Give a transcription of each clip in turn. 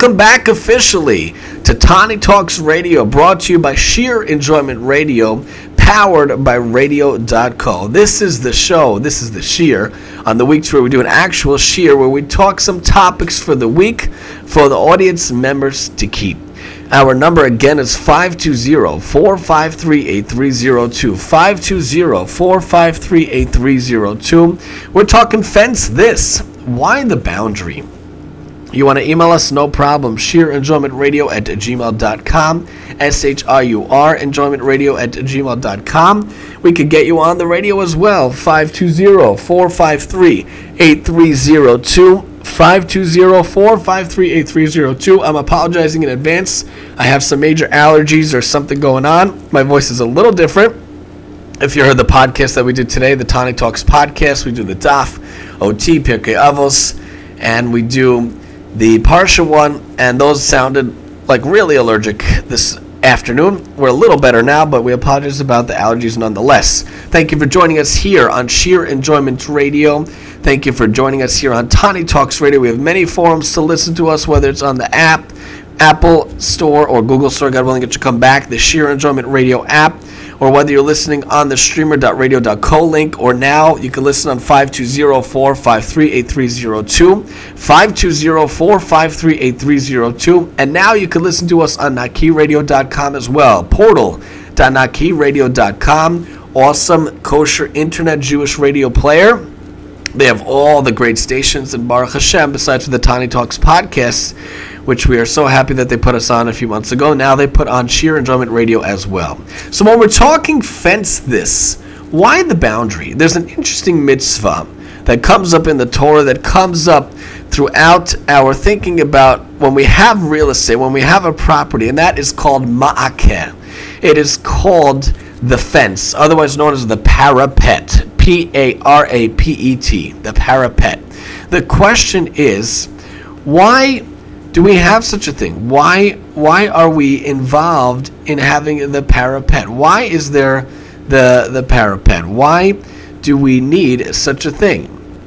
Welcome back officially to Tani Talks Radio, brought to you by Sheer Enjoyment Radio, powered by Radio.co. This is the show, this is the Sheer, on the weeks where we do an actual Sheer, where we talk some topics for the week for the audience members to keep. Our number again is 520-453-8302. 520-453-8302. We're talking fence this. Why the boundary? You want to email us? No problem. sheerenjoymentradio@gmail.com. SHRUR enjoymentradio@gmail.com. We could get you on the radio as well. 520-453-8302. 520-453-8302. I'm apologizing in advance. I have some major allergies or something going on. My voice is a little different. If you heard the podcast that we did today, the Tani Talks podcast, we do the Daf, OT, Pirkei Avos, and we do the Parsha one, and those sounded like really allergic this afternoon. We're a little better now, but we apologize about the allergies nonetheless. Thank you for joining us here on Sheer Enjoyment Radio. Thank you for joining us here on Tani Talks Radio. We have many forums to listen to us, whether it's on the app, Apple Store, or Google Store. God willing, it should come back, the Sheer Enjoyment Radio app, or whether you're listening on the streamer.radio.co link, or now you can listen on 520-453-8302, 520-453-8302, and now you can listen to us on nakiradio.com as well, portal.nakiradio.com, awesome kosher internet Jewish radio player. They have all the great stations, and Baruch Hashem, besides for the Tani Talks podcast, which we are so happy that they put us on a few months ago. Now they put on Sheer Enjoyment Radio as well. So when we're talking fence this, why the boundary? There's an interesting mitzvah that comes up in the Torah, that comes up throughout our thinking about when we have real estate, when we have a property, and that is called ma'akeh. It is called the fence, otherwise known as the parapet, Parapet, the parapet. The question is, why do we have such a thing? Why are we involved in having the parapet? Why is there the parapet? Why do we need such a thing?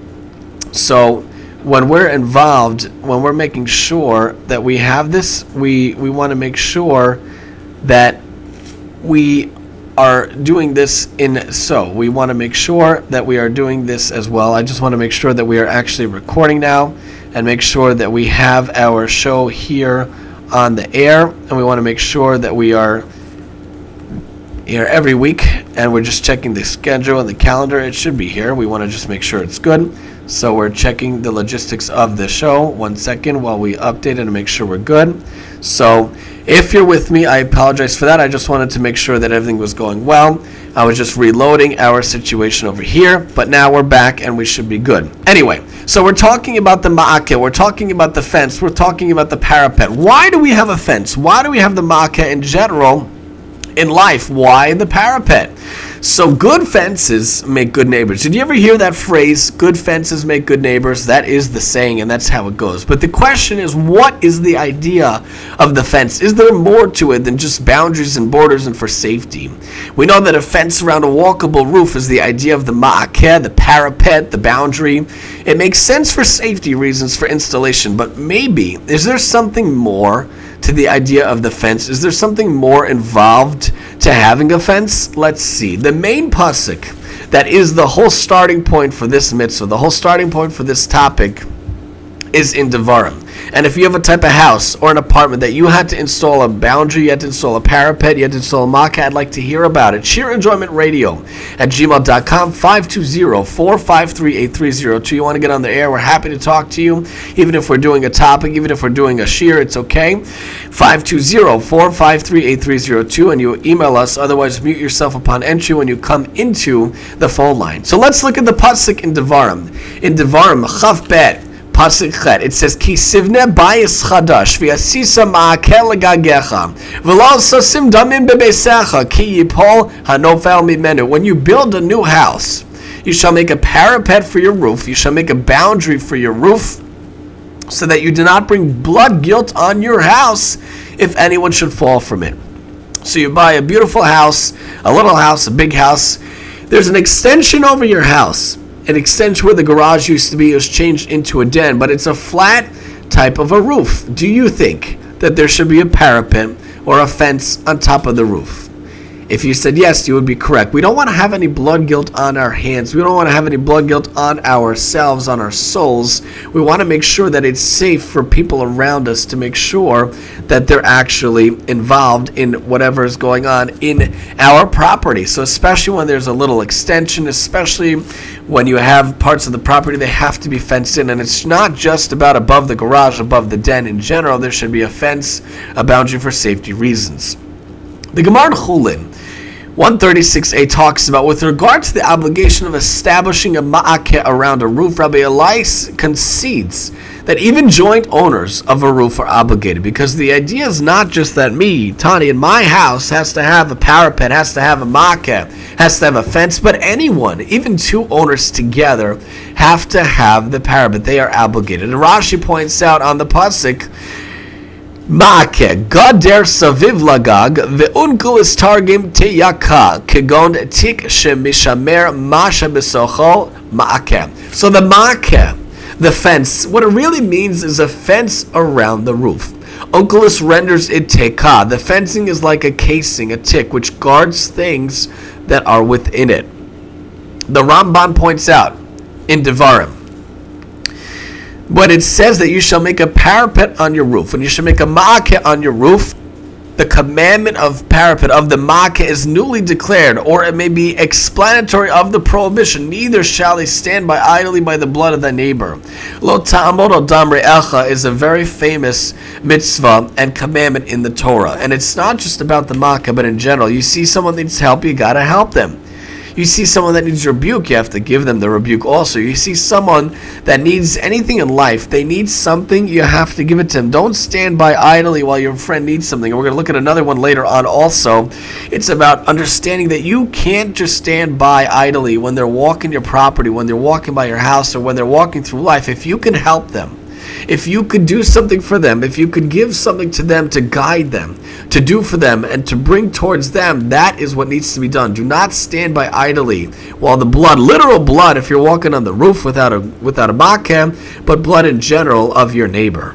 So when we're involved, when we're making sure that we have this, we want to make sure that we are doing this we want to make sure that we are doing this as well. I just want to make sure that we are actually recording now and make sure that we have our show here on the air, and we want to make sure that we are here every week, and we're just checking the schedule and the calendar. It should be here. We want to just make sure it's good. So we're checking the logistics of the show. 1 second while we update it and make sure we're good. So if you're with me, I apologize for that. I just wanted to make sure that everything was going well. I was just reloading our situation over here, but now we're back and we should be good. Anyway, so we're talking about the ma'akeh, we're talking about the fence, we're talking about the parapet. Why do we have a fence? Why do we have the ma'akeh in general in life? Why the parapet? So good fences make good neighbors. Did you ever hear that phrase, good fences make good neighbors? That is the saying, and that's how it goes. But the question is, what is the idea of the fence? Is there more to it than just boundaries and borders and for safety? We know that a fence around a walkable roof is the idea of the ma'akeh, the parapet, the boundary. It makes sense for safety reasons for installation, but maybe, is there something more to the idea of the fence? Is there something more involved to having a fence? Let's see. The main pasuk that is the whole starting point for this mitzvah, the whole starting point for this topic, is in Devarim. And if you have a type of house or an apartment that you had to install a boundary, you had to install a parapet, you had to install a ma'akeh, I'd like to hear about it. Sheer Enjoyment Radio at gmail.com, 520-453-8302. You want to get on the air, we're happy to talk to you. Even if we're doing a topic, even if we're doing a sheer, it's okay. 520-453-8302, and you email us. Otherwise, mute yourself upon entry when you come into the phone line. So let's look at the pasuk in Devarim. In Devarim, Chav Bet, Pasuk Chet, it says, Ki sivne bayis chadash, v'yasisa ma'akel legagecha, v'lo sosim damim bebesecha, ki yipol hanofel mimenu. When you build a new house, you shall make a parapet for your roof, you shall make a boundary for your roof, so that you do not bring blood guilt on your house if anyone should fall from it. So you buy a beautiful house, a little house, a big house. There's an extension over your house. An extension where the garage used to be was changed into a den, but it's a flat type of a roof. Do you think that there should be a parapet or a fence on top of the roof? If you said yes, you would be correct. We don't want to have any blood guilt on our hands. We don't want to have any blood guilt on ourselves, on our souls. We want to make sure that it's safe for people around us to make sure that they're actually involved in whatever is going on in our property. So especially when there's a little extension, especially when you have parts of the property, they have to be fenced in. And it's not just about above the garage, above the den. In general, there should be a fence, a boundary for safety reasons. The Gemara in Chulin 136a talks about, with regard to the obligation of establishing a ma'akeh around a roof, Rabbi Elais concedes that even joint owners of a roof are obligated, because the idea is not just that me, Tani, in my house has to have a parapet, has to have a ma'akeh, has to have a fence, but anyone, even two owners together, have to have the parapet. They are obligated. And Rashi points out on the pasuk, Ma'akeh gader saviv lagag ve'unkulis targim teyaka kegon tik shemishamer masha besocho ma'akeh. So the ma'akeh, the fence, what it really means is a fence around the roof. Unkelis renders it teka. The fencing is like a casing, a tick, which guards things that are within it. The Ramban points out in Devarim, when it says that you shall make a parapet on your roof, and you shall make a ma'akeh on your roof, the commandment of parapet, of the ma'akeh, is newly declared, or it may be explanatory of the prohibition. Neither shall they stand by idly by the blood of thy neighbor. Lo ta'amod al dam re'echa is a very famous mitzvah and commandment in the Torah. And it's not just about the ma'akeh, but in general. You see someone needs help, you gotta help them. You see someone that needs rebuke, you have to give them the rebuke also. You see someone that needs anything in life, they need something, you have to give it to them. Don't stand by idly while your friend needs something. And we're going to look at another one later on also. It's about understanding that you can't just stand by idly when they're walking your property, when they're walking by your house, or when they're walking through life. If you can help them, if you could do something for them, if you could give something to them to guide them, to do for them, and to bring towards them, that is what needs to be done. Do not stand by idly while the blood, literal blood, if you're walking on the roof without a ma'akeh, but blood in general of your neighbor.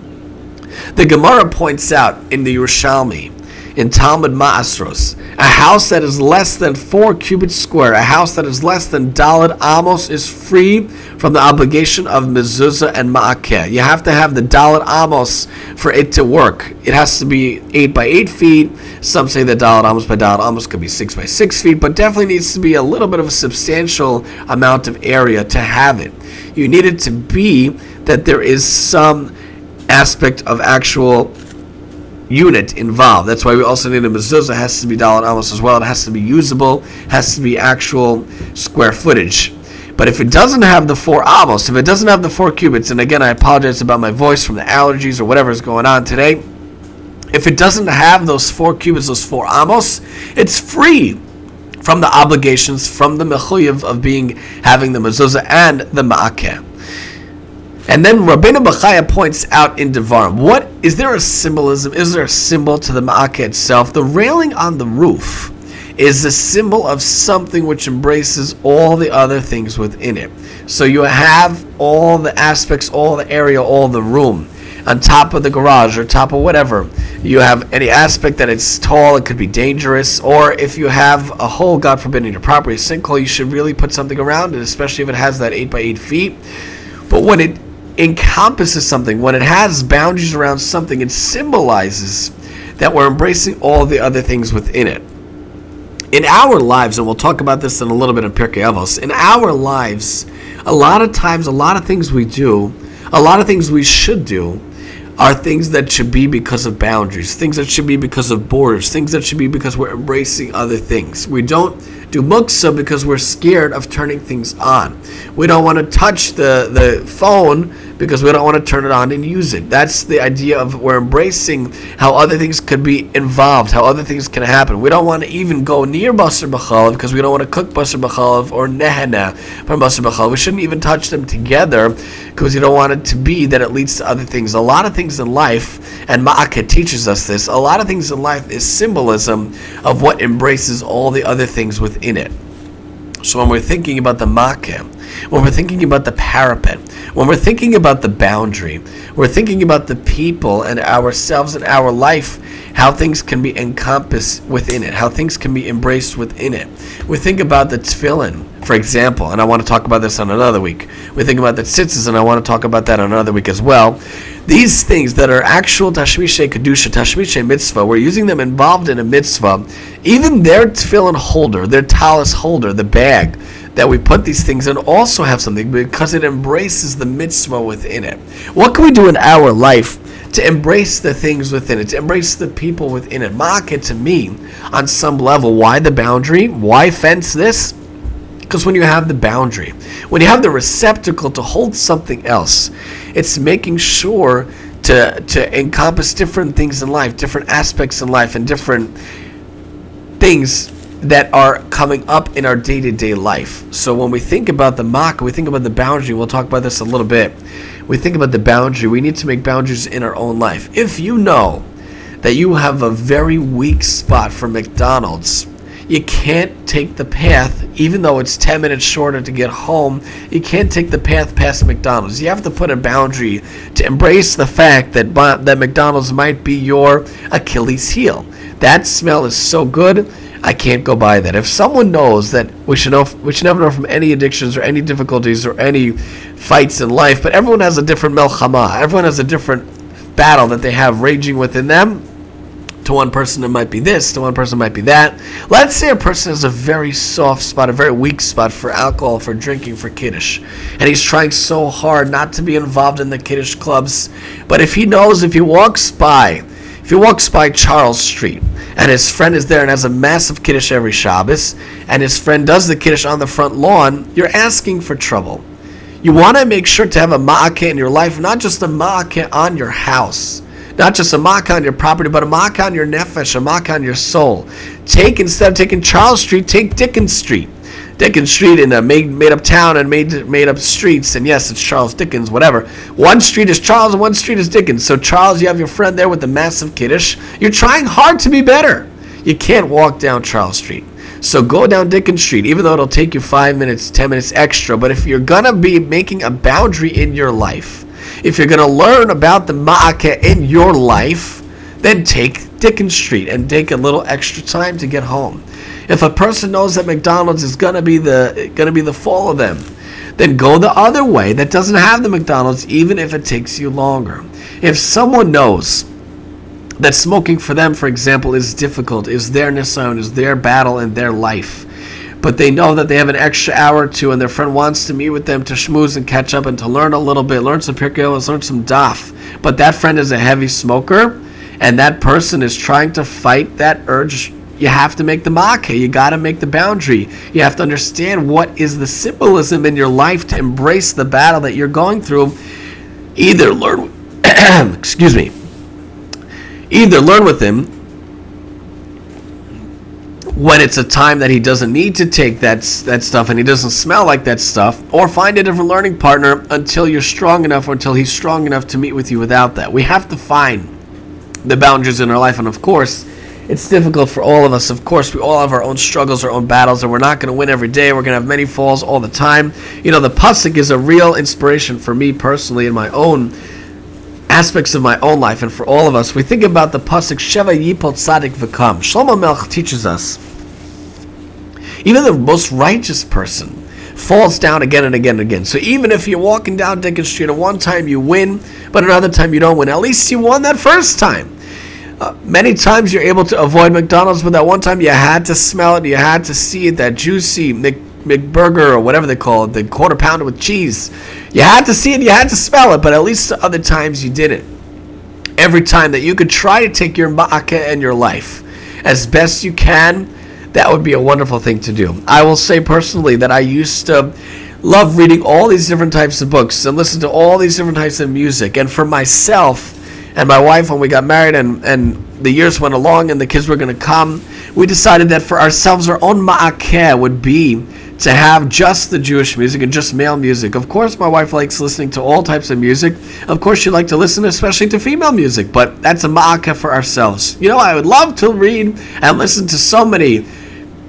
The Gemara points out in the Yerushalmi, in Talmud Ma'asros, a house that is less than 4 cubits square, a house that is less than Daled Amos, is free from the obligation of mezuzah and ma'akeh. You have to have the Daled Amos for it to work. It has to be 8 by 8 feet. Some say that Daled Amos by Daled Amos could be 6 by 6 feet, but definitely needs to be a little bit of a substantial amount of area to have it. You need it to be that there is some aspect of actual unit involved. That's why we also need a mezuzah. It has to be Daled Amos as well. It has to be usable. It has to be actual square footage. But if it doesn't have the 4 amos, if it doesn't have the 4 cubits, and again I apologize about my voice from the allergies or whatever is going on today, if it doesn't have those 4 cubits, those 4 amos, it's free from the obligations, from the mechuyev of having the mezuzah and the ma'akeh. And then Rabbeinu Bachaya points out in Devarim, is there a symbolism? Is there a symbol to the ma'akeh itself? The railing on the roof is a symbol of something which embraces all the other things within it. So you have all the aspects, all the area, all the room. On top of the garage or top of whatever, you have any aspect that it's tall, it could be dangerous, or if you have a hole, God forbid, in your property, a sinkhole, you should really put something around it, especially if it has that 8 by 8 feet. But when it encompasses something, when it has boundaries around something, it symbolizes that we're embracing all the other things within it. In our lives, and we'll talk about this in a little bit in Pirkei Avos, in our lives, a lot of times, a lot of things we do, a lot of things we should do, are things that should be because of boundaries, things that should be because of borders, things that should be because we're embracing other things. We don't do muksa because we're scared of turning things on. We don't want to touch the phone because we don't want to turn it on and use it. That's the idea of we're embracing how other things could be involved, how other things can happen. We don't want to even go near basar b'chalav because we don't want to cook basar b'chalav or nehena from basar b'chalav. We shouldn't even touch them together because you don't want it to be that it leads to other things. A lot of things in life, and Ma'akeh teaches us this, a lot of things in life is symbolism of what embraces all the other things within it. So when we're thinking about the Ma'akeh, when we're thinking about the parapet, When we're thinking about the boundary, we're thinking about the people and ourselves and our life, how things can be encompassed within it, how things can be embraced within it. We think about the tefillin, for example, and I want to talk about this on another week. We think about the tzitzis, and I want to talk about that on another week as well. These things that are actual tashmishe kedusha, tashmishe mitzvah, we're using them involved in a mitzvah. Even their tefillin holder, their talis holder, the bag that we put these things in, also have something because it embraces the mitzvah within it. What can we do in our life to embrace the things within it, to embrace the people within it? Ma'akeh, to me, on some level, why the boundary? Why fence this? Because when you have the boundary, when you have the receptacle to hold something else, it's making sure to encompass different things in life, different aspects in life, and different things that are coming up in our day-to-day life. So when we think about the ma'akeh, we think about the boundary. We'll talk about this a little bit. We think about the boundary. We need to make boundaries in our own life. If you know that you have a very weak spot for McDonald's, you can't take the path, even though it's 10 minutes shorter to get home, you can't take the path past McDonald's. You have to put a boundary to embrace the fact that McDonald's might be your Achilles heel. That smell is so good, I can't go by that. If someone knows that we should never know from any addictions or any difficulties or any fights in life, but everyone has a different melchama, everyone has a different battle that they have raging within them. To one person it might be this, to one person it might be that. Let's say a person has a very soft spot, a very weak spot for alcohol, for drinking, for kiddush, and he's trying so hard not to be involved in the kiddush clubs. But if he knows, if he walks by Charles Street, and his friend is there and has a massive kiddush every Shabbos, and his friend does the kiddush on the front lawn, you're asking for trouble. You want to make sure to have a ma'akeh in your life, not just a ma'akeh on your house, not just a ma'akeh on your property, but a ma'akeh on your nefesh, a ma'akeh on your soul. Instead of taking Charles Street, take Dickens Street. Dickens Street in a made-up town and made-up streets, and yes, it's Charles Dickens, whatever. One street is Charles and one street is Dickens. So Charles, you have your friend there with the massive kiddush. You're trying hard to be better. You can't walk down Charles Street. So go down Dickens Street, even though it'll take you 5 minutes, 10 minutes extra. But if you're going to be making a boundary in your life, if you're going to learn about the ma'akeh in your life, then take Dickens Street and take a little extra time to get home. If a person knows that McDonald's is going to be the fall of them, then go the other way that doesn't have the McDonald's, even if it takes you longer. If someone knows that smoking for them, for example, is difficult, is their nisayon, is their battle in their life, but they know that they have an extra hour or two and their friend wants to meet with them to schmooze and catch up and to learn a little bit, learn some Pirkei Avos, learn some daf, but that friend is a heavy smoker and that person is trying to fight that urge, you have to make the ma'akeh. You got to make the boundary. You have to understand what is the symbolism in your life to embrace the battle that you're going through. Either learn, either learn with him when it's a time that he doesn't need to take that stuff and he doesn't smell like that stuff, or find a different learning partner until you're strong enough or until he's strong enough to meet with you without that. We have to find the boundaries in our life, and of course, it's difficult for all of us. Of course, we all have our own struggles, our own battles, and we're not going to win every day. We're going to have many falls all the time. You know, the pasuk is a real inspiration for me personally in my own aspects of my own life, and for all of us. We think about the pasuk, Sheva Yipol Tzadik V'Kam. Shlomo Melech teaches us, even the most righteous person falls down again and again and again. So even if you're walking down Dickens Street and one time you win, but another time you don't win, at least you won that first time. Many times you're able to avoid McDonald's, but that one time you had to smell it, you had to see it, that juicy McBurger or whatever they call it, the quarter pounder with cheese. You had to see it, you had to smell it, but at least the other times you didn't. Every time that you could try to take your ma'akeh in your life as best you can, that would be a wonderful thing to do. I will say personally that I used to love reading all these different types of books and listen to all these different types of music. And for myself and my wife, when we got married and the years went along and the kids were going to come, we decided that for ourselves, our own ma'akeh would be to have just the Jewish music and just male music. Of course, my wife likes listening to all types of music. Of course, she'd like to listen especially to female music, but that's a ma'akeh for ourselves. You know, I would love to read and listen to so many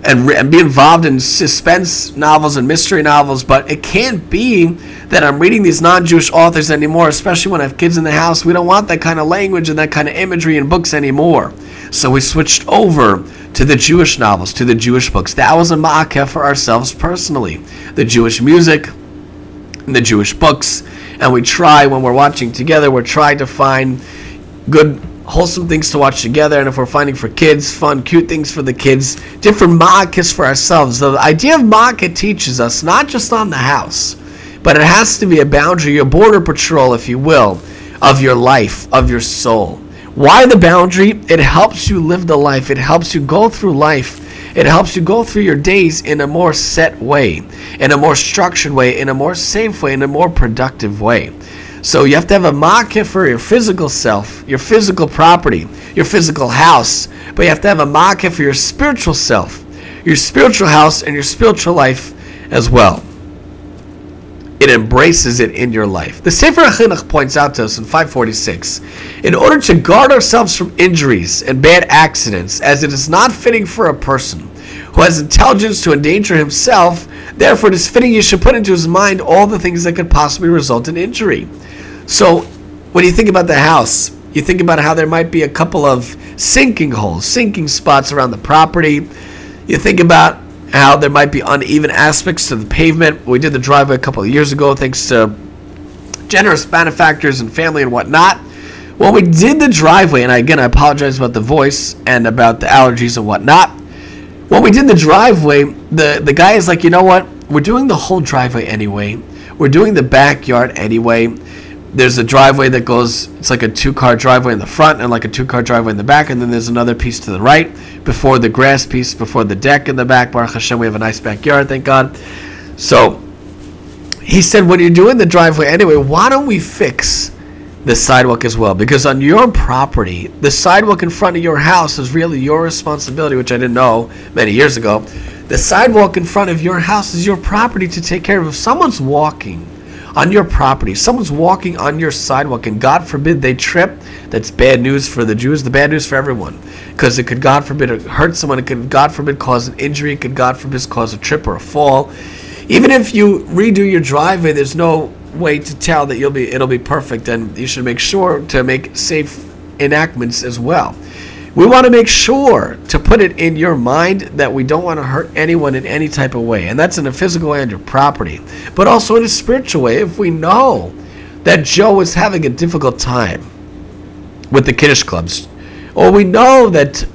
and be involved in suspense novels and mystery novels, but it can't be that I'm reading these non-Jewish authors anymore, especially when I have kids in the house. We don't want that kind of language and that kind of imagery in books anymore. So we switched over to the Jewish novels, to the Jewish books. That was a ma'akeh for ourselves personally. The Jewish music and the Jewish books. And we try, when we're watching together, we're trying to find good, wholesome things to watch together. And if we're finding for kids, fun, cute things for the kids, different ma'akehs for ourselves. The idea of ma'akeh teaches us not just on the house, but it has to be a boundary, a border patrol, if you will, of your life, of your soul. Why the boundary? It helps you live the life. It helps you go through life. It helps you go through your days in a more set way, in a more structured way, in a more safe way, in a more productive way. So you have to have a ma'akeh for your physical self, your physical property, your physical house, but you have to have a ma'akeh for your spiritual self, your spiritual house, and your spiritual life as well. It embraces it in your life. The Sefer HaChinuch points out to us in 546, in order to guard ourselves from injuries and bad accidents, as it is not fitting for a person who has intelligence to endanger himself, therefore it is fitting you should put into his mind all the things that could possibly result in injury. So when you think about the house, you think about how there might be a couple of sinking holes, sinking spots around the property. You think about how there might be uneven aspects to the pavement. We did the driveway a couple of years ago thanks to generous benefactors and family and whatnot. When we did the driveway, and again I apologize about the voice and about the allergies and whatnot. When we did the driveway, the guy is like, you know what? We're doing the whole driveway anyway. We're doing the backyard anyway. There's a driveway that goes, it's like a 2-car driveway in the front and like a 2-car driveway in the back, and then there's another piece to the right before the grass piece, before the deck in the back. Baruch Hashem, we have a nice backyard, thank God. So he said, when you're doing the driveway anyway, why don't we fix the sidewalk as well? Because on your property, the sidewalk in front of your house is really your responsibility, which I didn't know many years ago. The sidewalk in front of your house is your property to take care of. If someone's walking on your property, someone's walking on your sidewalk, and God forbid they trip, that's bad news for the Jews, the bad news for everyone. Because it could, God forbid, hurt someone, it could, God forbid, cause an injury, it could, God forbid, cause a trip or a fall. Even if you redo your driveway, there's no way to tell that it'll be perfect, and you should make sure to make safe enactments as well. We want to make sure to put it in your mind that we don't want to hurt anyone in any type of way. And that's in a physical way on your property. But also in a spiritual way. If we know that Joe is having a difficult time with the Kiddush clubs, or we know that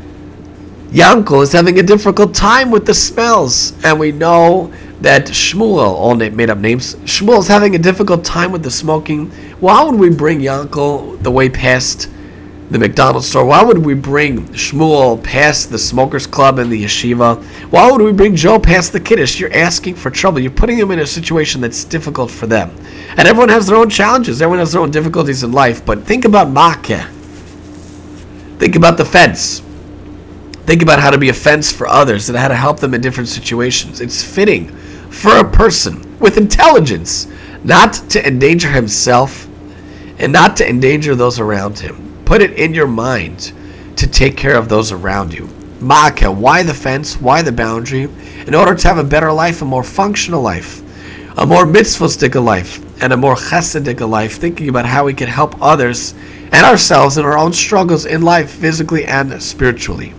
Yankel is having a difficult time with the smells, and we know that Shmuel, all made up names, Shmuel is having a difficult time with the smoking, why would we bring Yankel the way past the McDonald's store? Why would we bring Shmuel past the Smokers Club and the Yeshiva? Why would we bring Joe past the Kiddush? You're asking for trouble. You're putting them in a situation that's difficult for them. And everyone has their own challenges. Everyone has their own difficulties in life. But think about ma'akeh. Think about the fence. Think about how to be a fence for others and how to help them in different situations. It's fitting for a person with intelligence not to endanger himself and not to endanger those around him. Put it in your mind to take care of those around you. Ma'akeh, why the fence? Why the boundary? In order to have a better life, a more functional life, a more mitzvostic life, and a more chesedic life, thinking about how we can help others and ourselves in our own struggles in life, physically and spiritually.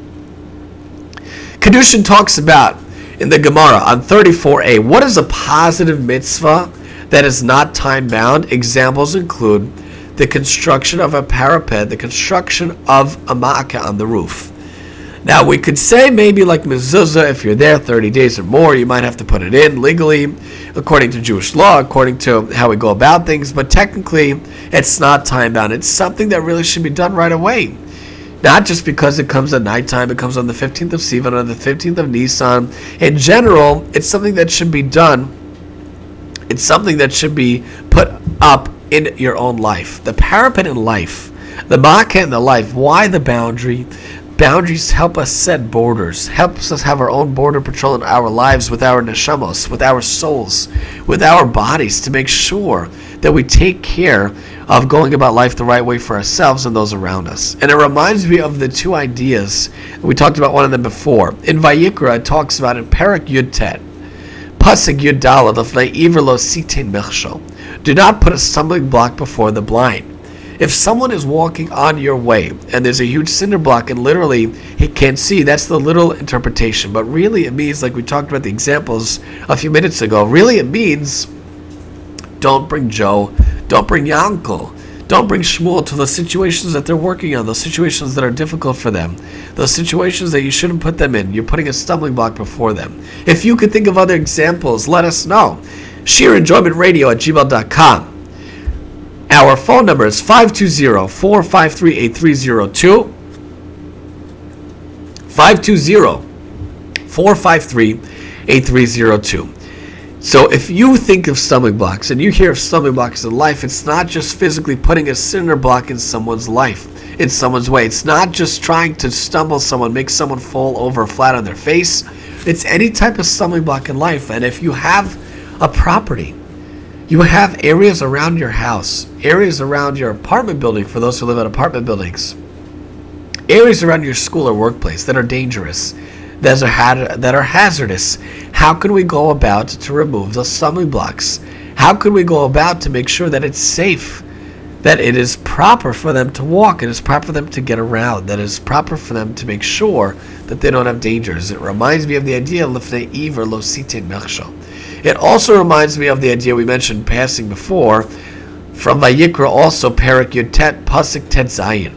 Kedushin talks about, in the Gemara, on 34a, what is a positive mitzvah that is not time-bound? Examples include the construction of a parapet, the construction of a ma'akeh on the roof. Now, we could say maybe like mezuzah, if you're there 30 days or more, you might have to put it in legally, according to Jewish law, according to how we go about things, but technically, it's not time-bound. It's something that really should be done right away. Not just because it comes at nighttime, it comes on the 15th of Sivan, on the 15th of Nisan. In general, it's something that should be done. It's something that should be put up in your own life. The parapet in life, the ma'akeh in the life. Why the boundary? Boundaries help us set borders, helps us have our own border patrol in our lives with our neshamos, with our souls, with our bodies, to make sure that we take care of going about life the right way for ourselves and those around us. And it reminds me of the two ideas. We talked about one of them before. In Vayikra, it talks about in Perek Yud Tet, Pasuk Yud Daled, Lefnei Iver lo sitin mechshol. Do not put a stumbling block before the blind. If someone is walking on your way and there's a huge cinder block and literally he can't see, that's the literal interpretation. But really it means, like we talked about the examples a few minutes ago, really it means don't bring Joe, don't bring Yankel, don't bring Shmuel to those situations that they're working on, those situations that are difficult for them, those situations that you shouldn't put them in. You're putting a stumbling block before them. If you could think of other examples, let us know. SheerEnjoymentRadio@gmail.com. Our phone number is 520-453-8302. 520-453-8302. So if you think of stumbling blocks and you hear of stumbling blocks in life, it's not just physically putting a cinder block in someone's life, in someone's way. It's not just trying to stumble someone, make someone fall over flat on their face. It's any type of stumbling block in life. And if you have a property, you have areas around your house, areas around your apartment building for those who live in apartment buildings, areas around your school or workplace that are dangerous, that are hazardous. How can we go about to remove those stumbling blocks? How can we go about to make sure that it's safe, that it is proper for them to walk, it is proper for them to get around, that it is proper for them to make sure that they don't have dangers? It reminds me of the idea of Lifnei Iver lo sitin mechshol. It also reminds me of the idea we mentioned passing before from Vayikra, also Perek Yud Tet, Pasuk Tet Zayin.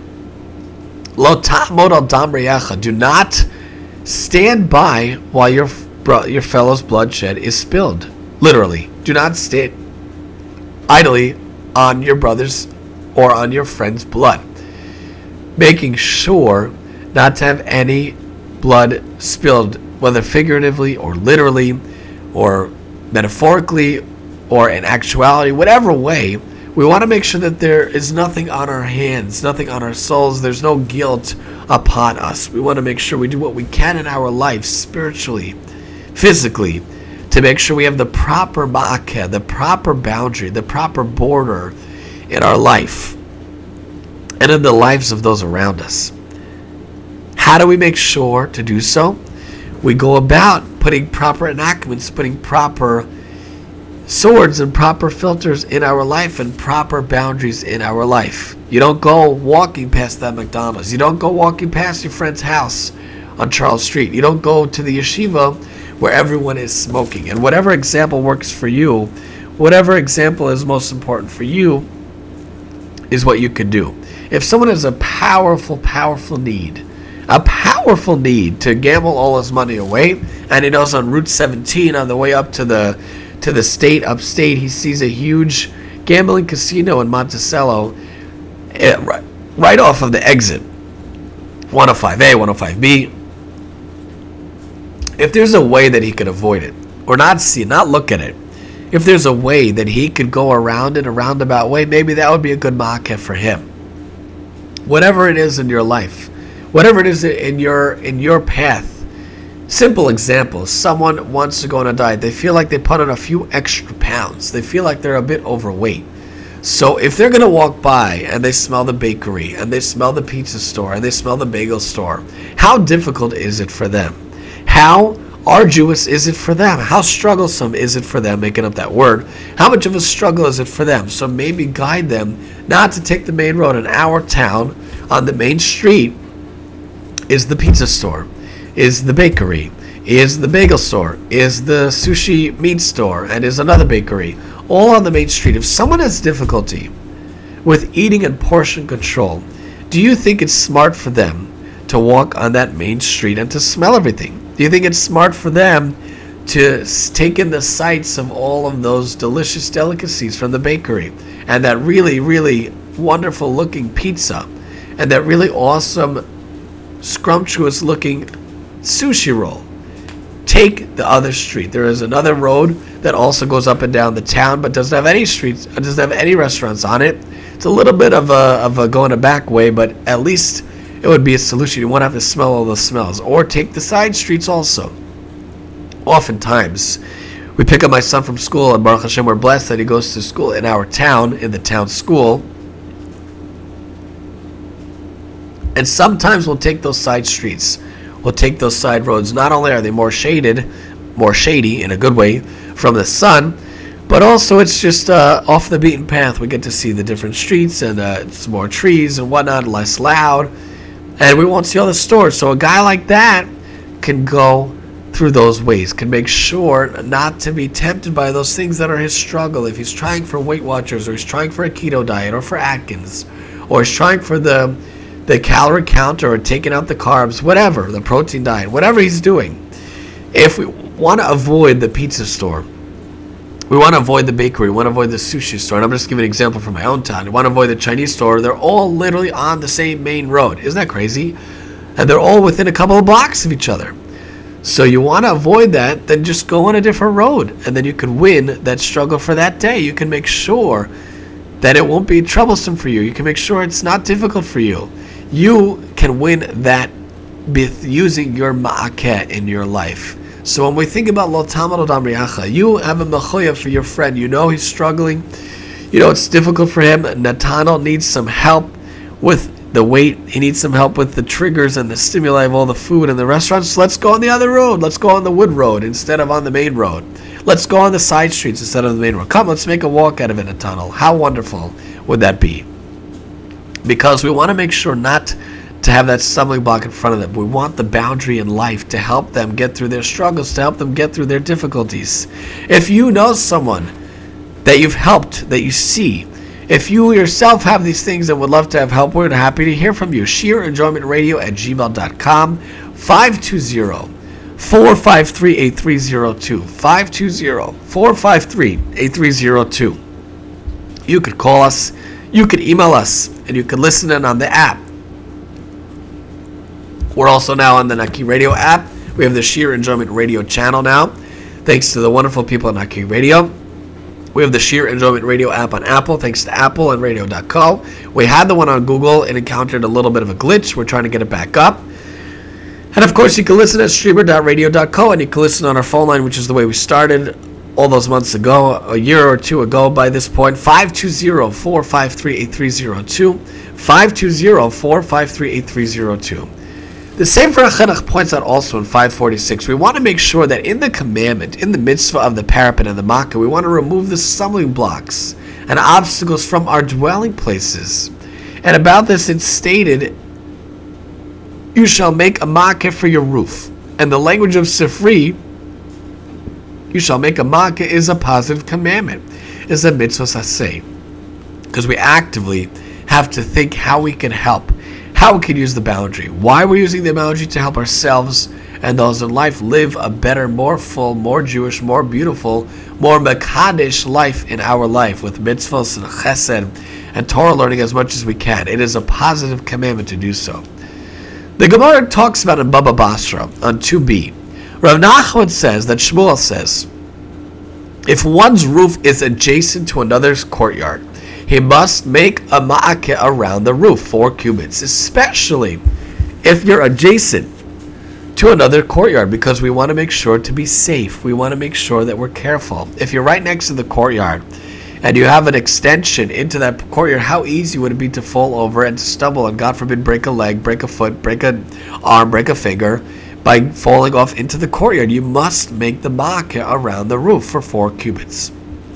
Lo ta'amod al dam re'echa. Do not stand by while your fellow's bloodshed is spilled. Literally, do not stand idly on your brother's or on your friend's blood. Making sure not to have any blood spilled, whether figuratively or literally or metaphorically or in actuality, whatever way. We want to make sure that there is nothing on our hands, nothing on our souls. There's no guilt upon us. We want to make sure we do what we can in our life, spiritually, physically, to make sure we have the proper ma'akeh, the proper boundary, the proper border in our life and in the lives of those around us. How do we make sure to do so? We go about putting proper enactments, putting proper swords and proper filters in our life and proper boundaries in our life. You don't go walking past that McDonald's. You don't go walking past your friend's house on Charles Street. You don't go to the yeshiva where everyone is smoking. And whatever example works for you, whatever example is most important for you, is what you can do. If someone has a powerful need to gamble all his money away, and he knows on Route 17 on the way up to the upstate, he sees a huge gambling casino in Monticello, right off of the exit, 105A, 105B. If there's a way that he could avoid it, or not look at it, if there's a way that he could go around in a roundabout way, maybe that would be a good ma'akeh for him. Whatever it is in your life, whatever it is in your path. Simple example, someone wants to go on a diet. They feel like they put on a few extra pounds. They feel like they're a bit overweight. So if they're going to walk by and they smell the bakery and they smell the pizza store and they smell the bagel store, how difficult is it for them? How arduous is it for them? How strugglesome is it for them, making up that word? How much of a struggle is it for them? So maybe guide them not to take the main road. In our town, on the main street, is the pizza store, is the bakery, is the bagel store, is the sushi meat store, and is another bakery, all on the main street. If someone has difficulty with eating and portion control, do you think it's smart for them to walk on that main street and to smell everything? Do you think it's smart for them to take in the sights of all of those delicious delicacies from the bakery and that really, really wonderful looking pizza and that really awesome, scrumptious looking sushi roll? Take the other street. There is another road that also goes up and down the town, but doesn't have any streets, doesn't have any restaurants on it. It's a little bit of a going a back way, but at least it would be a solution. You won't have to smell all the smells. Or take the side streets also. Oftentimes, We pick up my son from school, and Baruch Hashem, we're blessed that he goes to school in our town, in the town school. And sometimes we'll take those side streets. We'll take those side roads. Not only are they more shady in a good way from the sun, but also it's just off the beaten path. We get to see the different streets, and it's more trees and whatnot, less loud, and we won't see all the stores. So a guy like that can go through those ways, can make sure not to be tempted by those things that are his struggle. If he's trying for Weight Watchers, or he's trying for a keto diet, or for Atkins, or he's trying for the calorie counter, or taking out the carbs, whatever, the protein diet, whatever he's doing. If we want to avoid the pizza store, we want to avoid the bakery, we want to avoid the sushi store, and I'm just giving an example from my own town. We want to avoid the Chinese store. They're all literally on the same main road. Isn't that crazy? And they're all within a couple of blocks of each other. So you want to avoid that, then just go on a different road, and then you can win that struggle for that day. You can make sure that it won't be troublesome for you. You can make sure it's not difficult for you. You can win that with using your ma'akeh in your life. So when we think about lo tamad odam riacha, you have a mechoyev for your friend. You know he's struggling. You know it's difficult for him. Natanel needs some help with the weight. He needs some help with the triggers and the stimuli of all the food in the restaurants. So let's go on the other road. Let's go on the wood road instead of on the main road. Let's go on the side streets instead of the main road. Come, let's make a walk out of it, Natanel. How wonderful would that be? Because we want to make sure not to have that stumbling block in front of them. We want the boundary in life to help them get through their struggles, to help them get through their difficulties. If you know someone that you've helped, that you see, if you yourself have these things and would love to have help, we're happy to hear from you. shiurenjoymentradio@gmail.com, 520-453-8302, 520-453-8302. You could call us, you could email us, and you could listen in on the app. We're also now on the Naki Radio app. We have the Sheer Enjoyment Radio channel now, thanks to the wonderful people at Naki Radio. We have the Sheer Enjoyment Radio app on Apple, thanks to Apple and Radio.co. We had the one on Google. It encountered a little bit of a glitch. We're trying to get it back up. And of course, you can listen at streamer.radio.co, and you can listen on our phone line, which is the way we started all those months ago, a year or two ago by this point, 520-453-8302, 520-453-8302. The Sefer HaChinuch points out also in 546, we want to make sure that in the commandment, in the mitzvah of the parapet and the makkah, we want to remove the stumbling blocks and obstacles from our dwelling places. And about this, it's stated, you shall make a makkah for your roof. And the language of Sifri, you shall make a makkah, is a positive commandment, is a mitzvah saseh. Because we actively have to think how we can help, how we can use the boundary. Why we're using the boundary? To help ourselves and those in life live a better, more full, more Jewish, more beautiful, more Mekadesh life in our life, with mitzvahs and chesed and Torah learning as much as we can. It is a positive commandment to do so. The Gemara talks about in Baba Basra on 2b. Rav Nachman says that Shmuel says, if one's roof is adjacent to another's courtyard, he must make a ma'akeh around the roof, 4 cubits, especially if you're adjacent to another courtyard, because we want to make sure to be safe. We want to make sure that we're careful. If you're right next to the courtyard and you have an extension into that courtyard, how easy would it be to fall over and to stumble and, God forbid, break a leg, break a foot, break an arm, break a finger by falling off into the courtyard? You must make the ma'akeh around the roof for 4 cubits.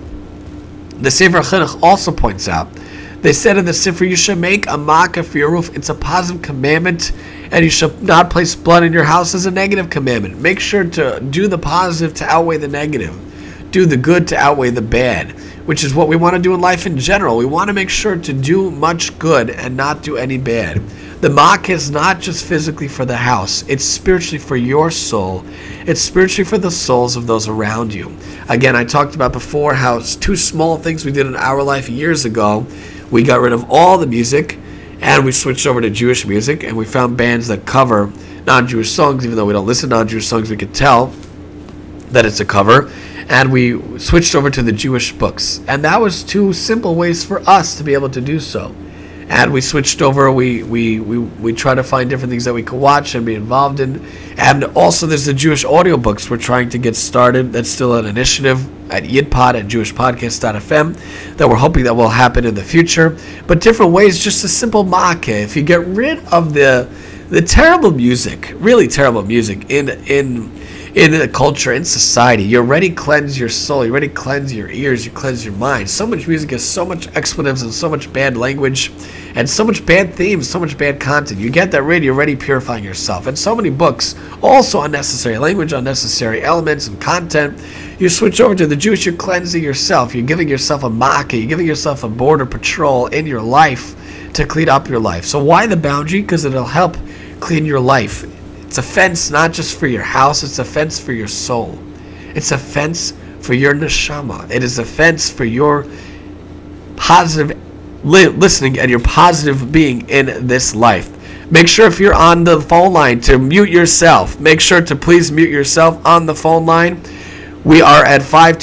The Sefer HaChinuch also points out, they said in the Sefer, you should make a ma'akeh for your roof. It's a positive commandment, and you should not place blood in your house as a negative commandment. Make sure to do the positive to outweigh the negative. Do the good to outweigh the bad, which is what we want to do in life in general. We want to make sure to do much good and not do any bad. The ma'akeh is not just physically for the house. It's spiritually for your soul. It's spiritually for the souls of those around you. Again, I talked about before how 2 small things we did in our life years ago. We got rid of all the music, and we switched over to Jewish music, and we found bands that cover non-Jewish songs. Even though we don't listen to non-Jewish songs, we could tell that it's a cover. And we switched over to the Jewish books. And that was 2 simple ways for us to be able to do so. and we switched over. We try to find different things that we can watch and be involved in. And also there's the Jewish audiobooks we're trying to get started. That's still an initiative at YidPod and JewishPodcast.fm that we're hoping that will happen in the future. But different ways, just a simple ma'akeh. If you get rid of the terrible music, really terrible music in the culture, in society, you already cleanse your soul, you already cleanse your ears, you cleanse your mind. So much music has so much expletives and so much bad language and so much bad themes, so much bad content. You get that rid, you're already purifying yourself. And so many books, also unnecessary language, unnecessary elements and content. You switch over to the Jewish, you're cleansing yourself. You're giving yourself a ma'akeh, you're giving yourself a border patrol in your life to clean up your life. So why the boundary? Because it'll help clean your life. It's a fence not just for your house, it's a fence for your soul. It's a fence for your neshama. It is a fence for your positive listening and your positive being in this life. Make sure if you're on the phone line to mute yourself. Make sure to please mute yourself on the phone line. We are at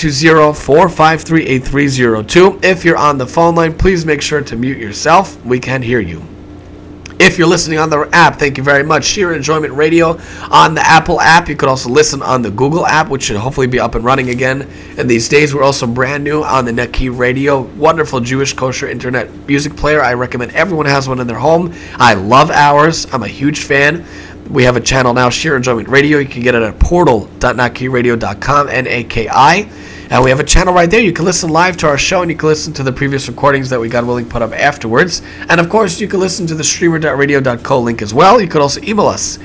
520-453-8302. If you're on the phone line, please make sure to mute yourself. We can hear you. If you're listening on the app, thank you very much. Sheer Enjoyment Radio on the Apple app. You could also listen on the Google app, which should hopefully be up and running again. And these days, we're also brand new on the Naki Radio. Wonderful Jewish kosher internet music player. I recommend everyone has one in their home. I love ours. I'm a huge fan. We have a channel now, Sheer Enjoyment Radio. You can get it at portal.nakiradio.com, N-A-K-I. And we have a channel right there. You can listen live to our show, and you can listen to the previous recordings that we, God willing, put up afterwards. And, of course, you can listen to the streamer.radio.co link as well. You could also email us,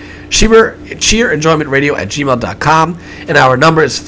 sheerenjoymentradio@gmail.com. And our number is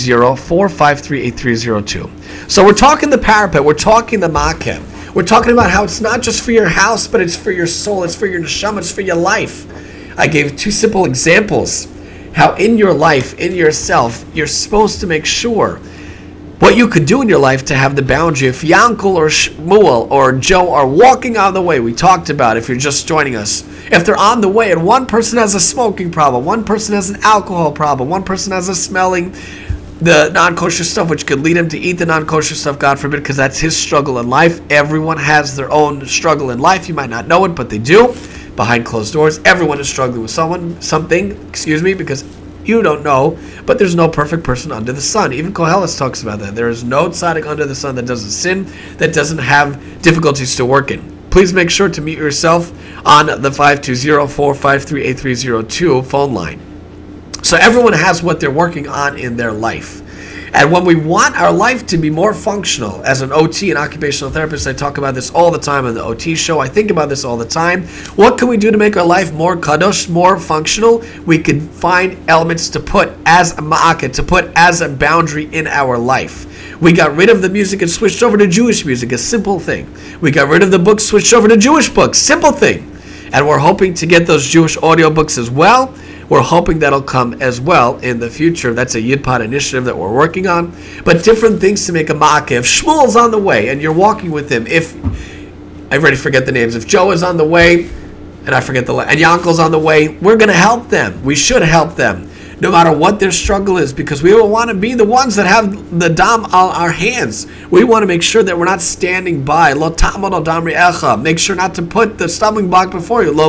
520-453-8302. So we're talking the parapet. We're talking the ma'akeh. We're talking about how it's not just for your house, but it's for your soul. It's for your neshama. It's for your life. I gave two simple examples. How in your life, in yourself, you're supposed to make sure what you could do in your life to have the boundary. If Yankel or Shmuel or Joe are walking on the way, we talked about if you're just joining us, if they're on the way and one person has a smoking problem, one person has an alcohol problem, one person has a smelling the non-kosher stuff, which could lead him to eat the non-kosher stuff, God forbid, because that's his struggle in life. Everyone has their own struggle in life. You might not know it, but they do. Behind closed doors, everyone is struggling with something, because you don't know, but there's no perfect person under the sun. Even Koheles talks about that. There is no tzaddik under the sun that doesn't sin, that doesn't have difficulties to work in. Please make sure to mute yourself on the 520-453-8302 phone line. So everyone has what they're working on in their life. And when we want our life to be more functional, as an OT, an occupational therapist, I talk about this all the time on the OT show. I think about this all the time. What can we do to make our life more kadosh, more functional? We can find elements to put as a ma'akeh, to put as a boundary in our life. We got rid of the music and switched over to Jewish music, a simple thing. We got rid of the books, switched over to Jewish books, simple thing. And we're hoping to get those Jewish audiobooks as well. We're hoping that'll come as well in the future. That's a YidPod initiative that we're working on. But different things to make a ma'akeh. If Shmuel's on the way and you're walking with him, if I already forget the names, if Joe is on the way and I forget and Yankel's on the way, we're going to help them. We should help them, no matter what their struggle is, because we don't want to be the ones that have the dam on our hands. We want to make sure that we're not standing by. Lo ta'amad al dam ri'echa. Make sure not to put the stumbling block before you.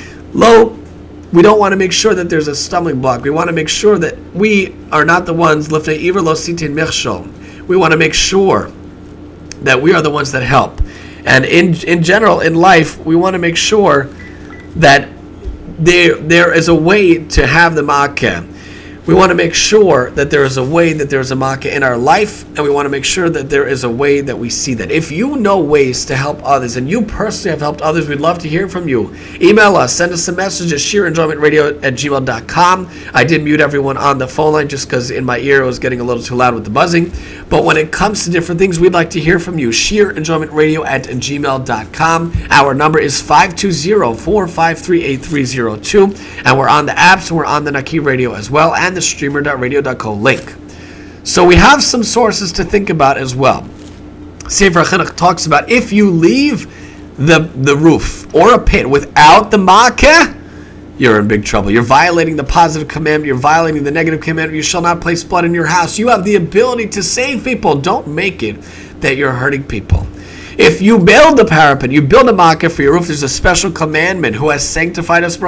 We don't want to make sure that there's a stumbling block. We want to make sure that we are not the ones lifnei iver lo sitin mechshol. We want to make sure that we are the ones that help. And in general, in life, we want to make sure that there is a way to have the ma'akeh. We want to make sure that there is a way that there is a ma'akeh in our life, and we want to make sure that there is a way that we see that. If you know ways to help others, and you personally have helped others, we'd love to hear from you. Email us, send us a message at sheerenjoymentradio@gmail.com. I did mute everyone on the phone line just because in my ear it was getting a little too loud with the buzzing. But when it comes to different things, we'd like to hear from you. sheerenjoymentradio@gmail.com. Our number is 520-453-8302. And we're on the apps, and we're on the Naki Radio as well, and the streamer.radio.co link. So we have some sources to think about as well. Sefer HaChinuch talks about if you leave the roof or a pit without the ma'akeh, you're in big trouble. You're violating the positive commandment. You're violating the negative commandment. You shall not place blood in your house. You have the ability to save people. Don't make it that you're hurting people. If you build a parapet, you build a makkah for your roof, there's a special commandment. Who has sanctified us?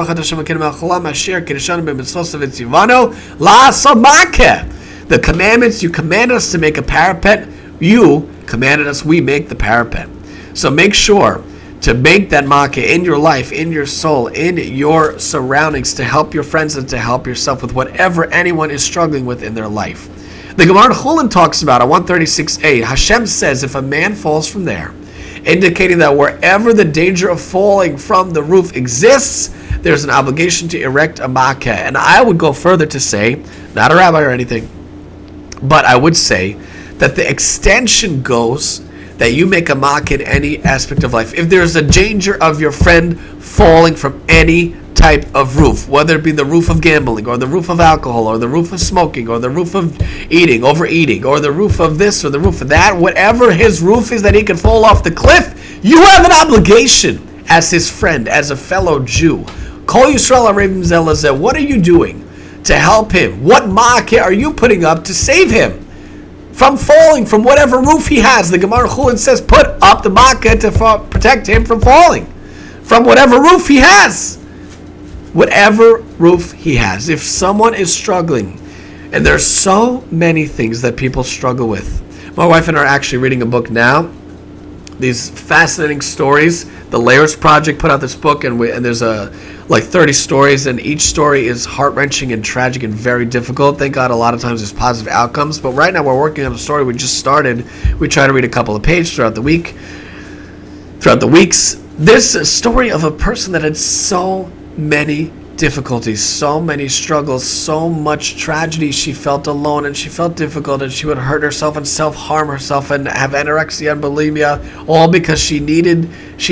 The commandments, you commanded us to make a parapet. You commanded us, we make the parapet. So make sure to make that makkah in your life, in your soul, in your surroundings, to help your friends and to help yourself with whatever anyone is struggling with in their life. The Gemara in Chulin talks about, on 136a, Hashem says if a man falls from there, indicating that wherever the danger of falling from the roof exists, there's an obligation to erect a makkah. And I would go further to say, not a rabbi or anything, but I would say that the extension goes that you make a makkah in any aspect of life. If there's a danger of your friend falling from any type of roof, whether it be the roof of gambling, or the roof of alcohol, or the roof of smoking, or the roof of overeating, or the roof of this, or the roof of that, whatever his roof is that he can fall off the cliff, you have an obligation as his friend, as a fellow Jew. Kol Yisrael Arevim Zelazeh, what are you doing to help him? What makkah are you putting up to save him from falling from whatever roof he has? The Gemara Chulin says, put up the makkah to protect him from falling from whatever roof he has. Whatever roof he has. If someone is struggling, and there's so many things that people struggle with. My wife and I are actually reading a book now. These fascinating stories. The Layers Project put out this book, and there's like 30 stories, and each story is heart-wrenching and tragic and very difficult. Thank God a lot of times there's positive outcomes. But right now we're working on a story we just started. We try to read a couple of pages throughout the week. Throughout the weeks. This is a story of a person that had so many difficulties, so many struggles, so much tragedy. She felt alone and she felt difficult, and she would hurt herself and self-harm herself and have anorexia and bulimia, all because she needed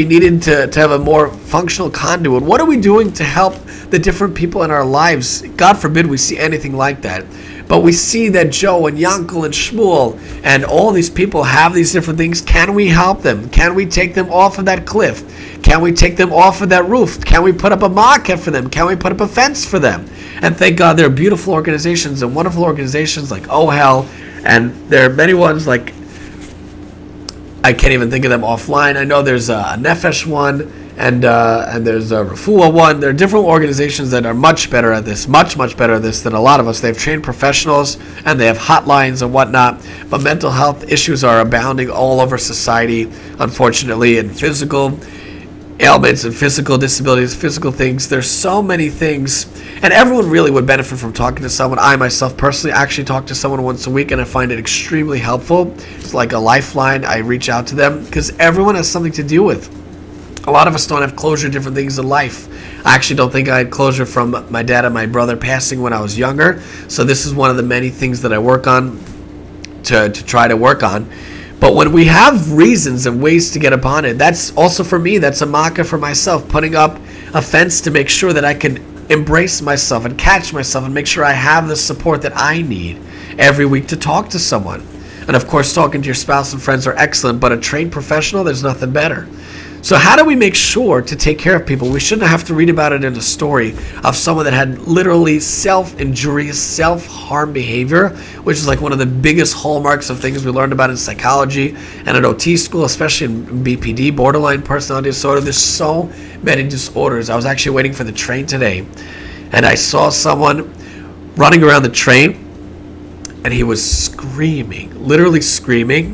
to have a more functional conduit. What are we doing to help the different people in our lives? God forbid we see anything like that. But we see that Joe and Yankel and Shmuel and all these people have these different things. Can we help them? Can we take them off of that cliff? Can we take them off of that roof? Can we put up a makkah for them? Can we put up a fence for them? And thank God there are beautiful organizations and wonderful organizations like OHEL, and there are many ones like, I can't even think of them offline. I know there's a Nefesh one, and there's a Refuah one. There are different organizations that are much better at this, much better at this than a lot of us. They have trained professionals, and they have hotlines and whatnot. But mental health issues are abounding all over society, unfortunately, and physical ailments and physical disabilities, physical things. There's so many things, and everyone really would benefit from talking to someone. I myself personally actually talk to someone once a week, and I find it extremely helpful. It's like a lifeline. I reach out to them because everyone has something to deal with. A lot of us don't have closure to different things in life. I actually don't think I had closure from my dad and my brother passing when I was younger, so this is one of the many things that I work on to try to work on. But when we have reasons and ways to get upon it, that's also for me, that's a makkah for myself, putting up a fence to make sure that I can embrace myself and catch myself and make sure I have the support that I need every week to talk to someone. And of course, talking to your spouse and friends are excellent, but a trained professional, there's nothing better. So how do we make sure to take care of people? We shouldn't have to read about it in a story of someone that had literally self-injurious, self-harm behavior, which is like one of the biggest hallmarks of things we learned about in psychology and at OT school, especially in BPD, borderline personality disorder. There's so many disorders. I was actually waiting for the train today, and I saw someone running around the train, and he was screaming, literally screaming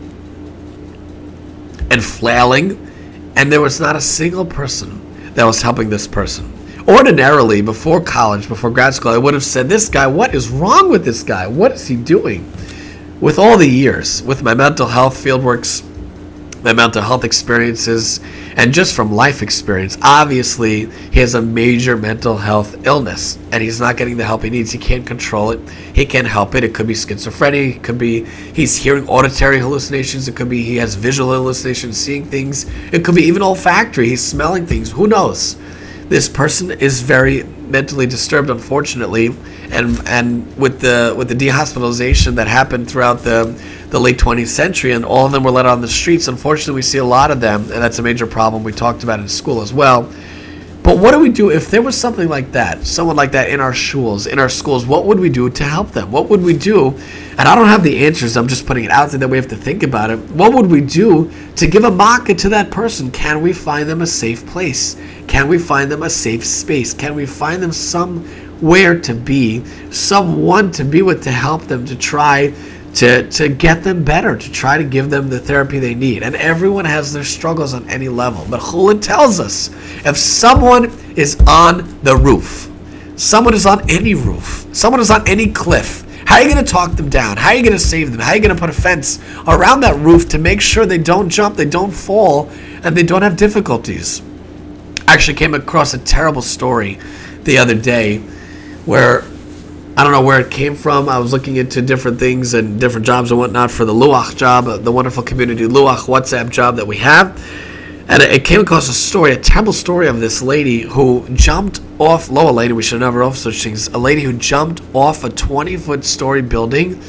and flailing. And there was not a single person that was helping this person. Ordinarily, before college, before grad school, I would have said, this guy, what is wrong with this guy? What is he doing? With all the years, with my mental health fieldworks, my mental health experiences, and just from life experience, obviously, he has a major mental health illness, and he's not getting the help he needs. He can't control it. He can't help it. It could be schizophrenia. It could be he's hearing auditory hallucinations. It could be he has visual hallucinations, seeing things. It could be even olfactory. He's smelling things. Who knows? This person is very mentally disturbed, unfortunately, and with the dehospitalization that happened throughout the late 20th century, and all of them were let on the streets. Unfortunately, we see a lot of them, and that's a major problem we talked about in school as well. But what do we do if there was something like that, someone like that in our schools, what would we do to help them? What would we do? And I don't have the answers, I'm just putting it out there that we have to think about it. What would we do to give a makkah to that person? Can we find them a safe place? Can we find them a safe space? Can we find them somewhere to be, someone to be with, to help them, to try to get them better, to try to give them the therapy they need? And everyone has their struggles on any level. But Chulin tells us, if someone is on the roof, someone is on any roof, someone is on any cliff, how are you going to talk them down? How are you going to save them? How are you going to put a fence around that roof to make sure they don't jump, they don't fall, and they don't have difficulties? I actually came across a terrible story the other day where I don't know where it came from. I was looking into different things and different jobs and whatnot for the Luach job, the wonderful community Luach WhatsApp job that we have. And it came across a story, a terrible story of this lady who jumped off, lower lady, we should never off such things, a lady who jumped off a 20-foot story building,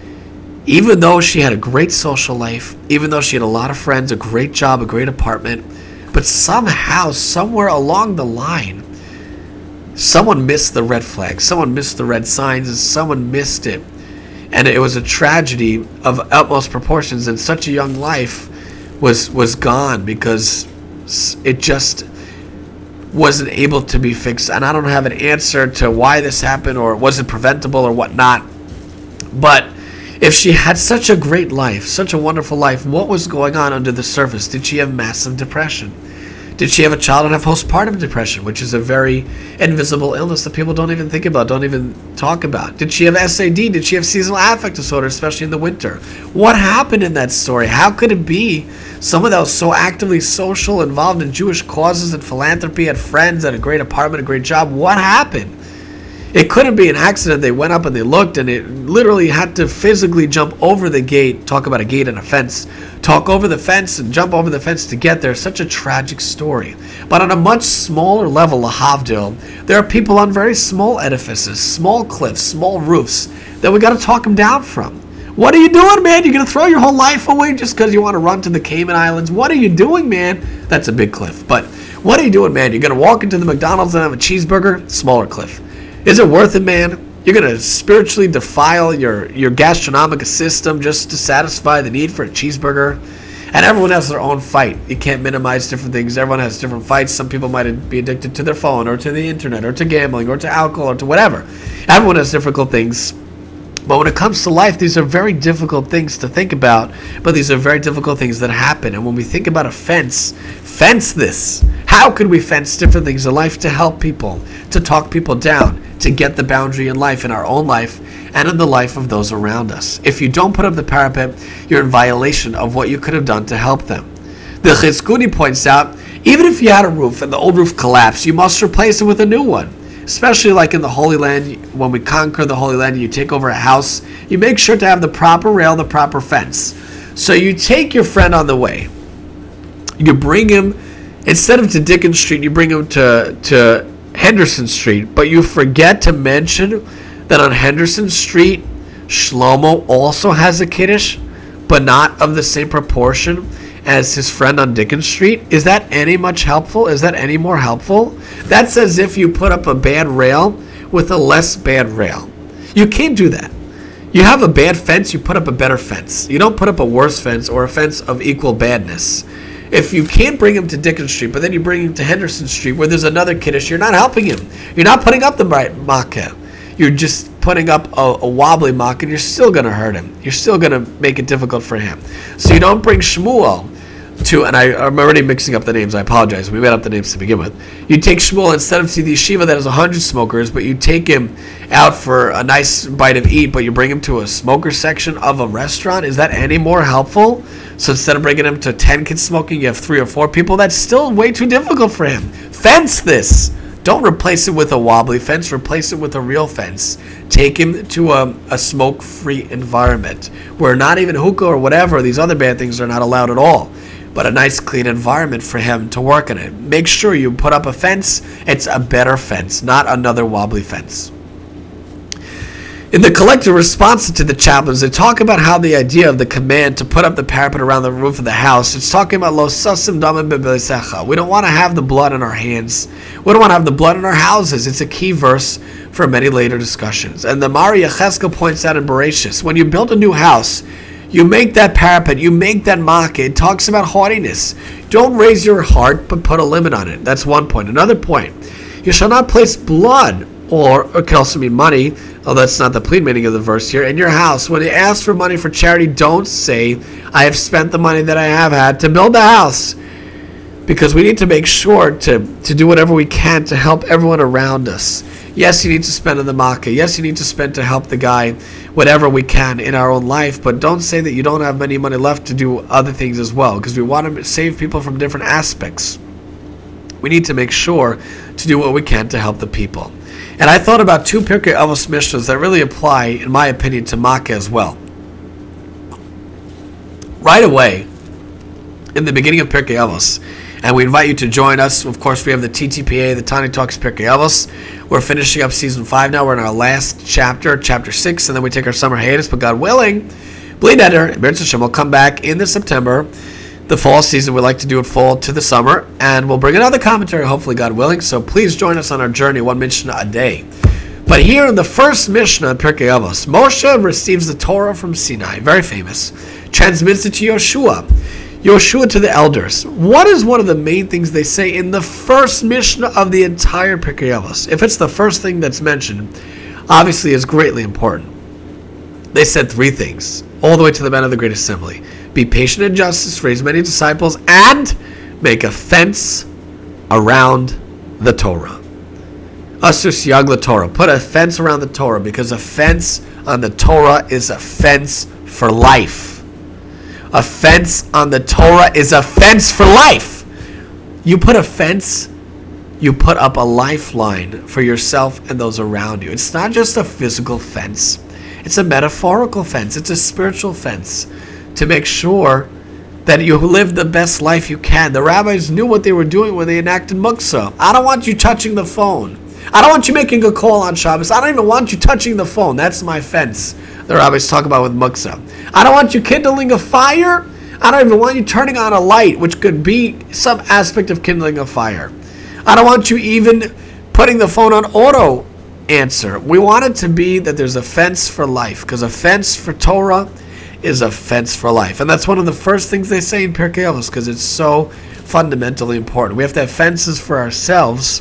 even though she had a great social life, even though she had a lot of friends, a great job, a great apartment, but somehow, somewhere along the line, someone missed the red flag, someone missed the red signs, and someone missed it. And it was a tragedy of utmost proportions, and such a young life was gone because it just wasn't able to be fixed. And I don't have an answer to why this happened, or was it preventable or whatnot. But if she had such a great life, such a wonderful life, what was going on under the surface? Did she have massive depression? Did she have a child and have postpartum depression, which is a very invisible illness that people don't even think about, don't even talk about? Did she have SAD? Did she have seasonal affect disorder, especially in the winter? What happened in that story? How could it be someone that was so actively social, involved in Jewish causes and philanthropy, had friends, had a great apartment, a great job? What happened? It couldn't be an accident. They went up and they looked, and it literally had to physically jump over the gate. Talk about a gate and a fence. Talk over the fence and jump over the fence to get there. Such a tragic story. But on a much smaller level, lahavdil, there are people on very small edifices, small cliffs, small roofs that we got to talk them down from. What are you doing, man? You're going to throw your whole life away just because you want to run to the Cayman Islands? What are you doing, man? That's a big cliff. But what are you doing, man? You're going to walk into the McDonald's and have a cheeseburger? Smaller cliff. Is it worth it, man? You're going to spiritually defile your gastronomic system just to satisfy the need for a cheeseburger? And everyone has their own fight. You can't minimize different things. Everyone has different fights. Some people might be addicted to their phone or to the internet or to gambling or to alcohol or to whatever. Everyone has difficult things. But when it comes to life, these are very difficult things to think about, but these are very difficult things that happen. And when we think about a fence this. How could we fence different things in life to help people, to talk people down, to get the boundary in life, in our own life, and in the life of those around us? If you don't put up the parapet, you're in violation of what you could have done to help them. The Chizkuni points out, even if you had a roof and the old roof collapsed, you must replace it with a new one. Especially like in the Holy Land, when we conquer the Holy Land, you take over a house, you make sure to have the proper rail, the proper fence. So you take your friend on the way. You bring him, instead of to Dickens Street, you bring him to Henderson Street, but you forget to mention that on Henderson Street, Shlomo also has a Kiddush, but not of the same proportion as his friend on Dickens Street. Is that any much helpful? Is that any more helpful? That's as if you put up a bad rail with a less bad rail. You can't do that. You have a bad fence, you put up a better fence. You don't put up a worse fence or a fence of equal badness. If you can't bring him to Dickens Street, but then you bring him to Henderson Street where there's another Kiddush, you're not helping him. You're not putting up the right makkah. You're just putting up a wobbly makkah, and you're still going to hurt him. You're still going to make it difficult for him. So you don't bring Shmuel to, and I'm already mixing up the names, I apologize. We made up the names to begin with. You take Shmuel instead of to the yeshiva that has 100 smokers, but you take him out for a nice bite of eat, but you bring him to a smoker section of a restaurant. Is that any more helpful? So instead of bringing him to 10 kids smoking, you have 3 or 4 people. That's still way too difficult for him. Fence this. Don't replace it with a wobbly fence. Replace it with a real fence. Take him to a smoke-free environment where not even hookah or whatever, these other bad things are not allowed at all, but a nice clean environment for him to work in it. Make sure you put up a fence. It's a better fence, not another wobbly fence. In the collective response to the chaplains, they talk about how the idea of the command to put up the parapet around the roof of the house, it's talking about lo sasim damim bebesecha. We don't want to have the blood in our hands. We don't want to have the blood in our houses. It's a key verse for many later discussions. And the Mari Yechezkel points out in Bereshis, when you build a new house, you make that parapet, you make that makkah. It talks about haughtiness. Don't raise your heart, but put a limit on it. That's one point. Another point, you shall not place blood, or it can also mean money, although that's not the plain meaning of the verse here, in your house. When you ask for money for charity, don't say, I have spent the money that I have had to build the house. Because we need to make sure to do whatever we can to help everyone around us. Yes, you need to spend on the makkah. Yes, you need to spend to help the guy, whatever we can in our own life. But don't say that you don't have any money left to do other things as well, because we want to save people from different aspects. We need to make sure to do what we can to help the people. And I thought about two Pirkei Avos Mishnahs that really apply, in my opinion, to makkah as well. Right away, in the beginning of Pirkei Avos, and we invite you to join us. Of course, we have the TTPA, the Tani Talks Pirkei Avos. We're finishing up season 5 now. We're in our last chapter, chapter 6, and then we take our summer hiatus. But God willing, Bli Neder, B'R'tzon Hashem, will come back in the September, the fall season. We like to do it fall to the summer, and we'll bring another commentary, hopefully God willing. So please join us on our journey, one Mishnah a day. But here in the first Mishnah in Pirkei Avos, Moshe receives the Torah from Sinai, very famous, transmits it to Yoshua to the elders. What is one of the main things they say in the first Mishnah of the entire Pirkei Avos? If it's the first thing that's mentioned, obviously it's greatly important. They said 3 things, all the way to the men of the Great Assembly. Be patient in justice, raise many disciples, and make a fence around the Torah. Asur siyag LaTorah. Put a fence around the Torah, because a fence on the Torah is a fence for life. A fence on the Torah is a fence for life. You put a fence, you put up a lifeline for yourself and those around you. It's not just a physical fence. It's a metaphorical fence. It's a spiritual fence to make sure that you live the best life you can. The rabbis knew what they were doing when they enacted Muktzah. I don't want you touching the phone. I don't want you making a call on Shabbos. I don't even want you touching the phone. That's my fence. The rabbis talk about with Muktzah. I don't want you kindling a fire. I don't even want you turning on a light, which could be some aspect of kindling a fire. I don't want you even putting the phone on auto answer. We want it to be that there's a fence for life, because a fence for Torah is a fence for life. And that's one of the first things they say in Pirkei Avos, because it's so fundamentally important. We have to have fences for ourselves,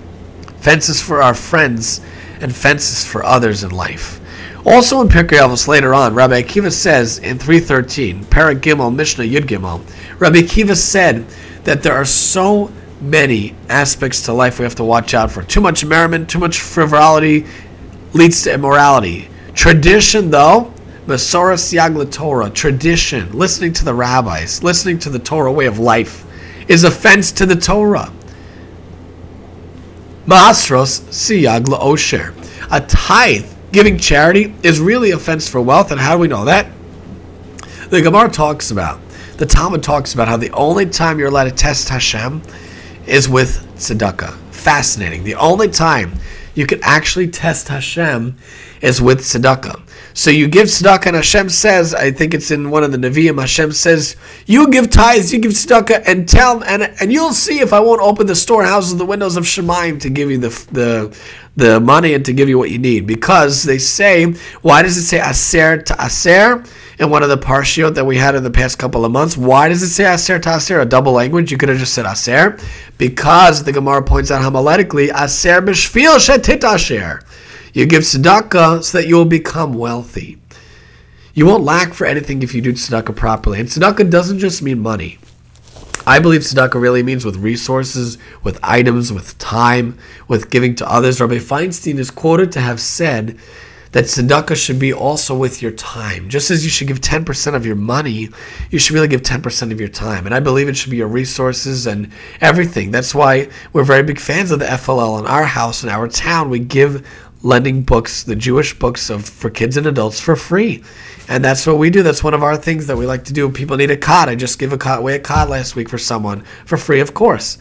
fences for our friends, and fences for others in life. Also in Pirkei Avos later on, Rabbi Akiva says in 3:13, Perek Gimel, Mishnah Yud Gimel, Rabbi Akiva said that there are so many aspects to life we have to watch out for. Too much merriment, too much frivolity leads to immorality. Tradition, though, Masorah siyag LaTorah, tradition, listening to the rabbis, listening to the Torah way of life, is a fence to the Torah. Ma'asros siyag LaOsher, a tithe, giving charity, is really a fence for wealth. And how do we know that? The Gemara talks about, the Talmud talks about how the only time you're allowed to test Hashem is with tzedakah. Fascinating. The only time you can actually test Hashem is with tzedakah. So you give tzedakah, and Hashem says, I think it's in one of the Nevi'im, Hashem says, you give tithes, you give tzedakah, and you'll see if I won't open the storehouses and the windows of Shemaim to give you the money and to give you what you need. Because they say, why does it say aser to aser in one of the parshiot that we had in the past couple of months? Why does it say aser to aser, a double language? You could have just said aser. Because the Gemara points out homiletically, aser b'shvil shetit asher. You give tzedakah so that you will become wealthy. You won't lack for anything if you do tzedakah properly. And tzedakah doesn't just mean money. I believe tzedakah really means with resources, with items, with time, with giving to others. Rabbi Feinstein is quoted to have said that tzedakah should be also with your time. Just as you should give 10% of your money, you should really give 10% of your time. And I believe it should be your resources and everything. That's why we're very big fans of the FLL in our house, in our town. We give lending books, the Jewish books for kids and adults, for free. And that's what we do. That's one of our things that we like to do. People need a cot. I just gave away a cot last week for someone for free, of course.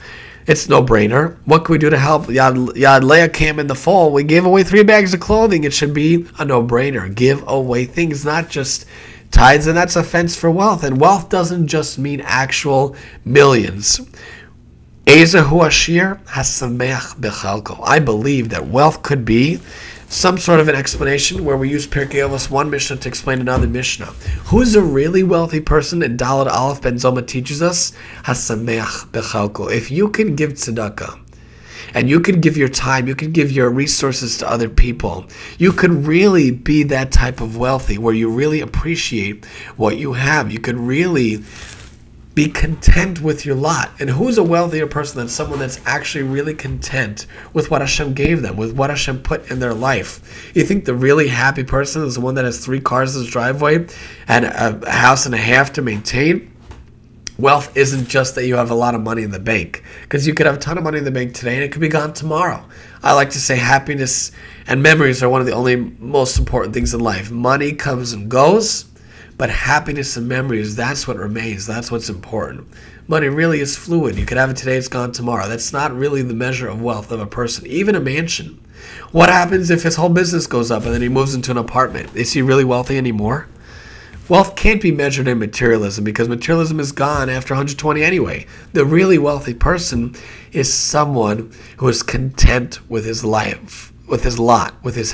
It's no brainer. What can we do to help? Yad Leah came in the fall. We gave away 3 bags of clothing. It should be a no brainer. Give away things, not just tithes, and that's a fence for wealth. And wealth doesn't just mean actual millions. Ezehu Ashir Hasameach Bechalko. I believe that wealth could be some sort of an explanation where we use Pirkei Avos 1 Mishnah to explain another Mishnah. Who's a really wealthy person? And Daled Aleph Ben Zoma teaches us, Hasameach Bechalko. If you can give tzedakah, and you can give your time, you can give your resources to other people, you could really be that type of wealthy where you really appreciate what you have. You could really be content with your lot. And who's a wealthier person than someone that's actually really content with what Hashem gave them, with what Hashem put in their life? You think the really happy person is the one that has 3 cars in his driveway and a house and a half to maintain? Wealth isn't just that you have a lot of money in the bank, because you could have a ton of money in the bank today and it could be gone tomorrow. I like to say happiness and memories are one of the only most important things in life. Money comes and goes, but happiness and memories, that's what remains. That's what's important. Money really is fluid. You could have it today, it's gone tomorrow. That's not really the measure of wealth of a person. Even a mansion. What happens if his whole business goes up and then he moves into an apartment? Is he really wealthy anymore? Wealth can't be measured in materialism, because materialism is gone after 120 anyway. The really wealthy person is someone who is content with his life, with his lot, with his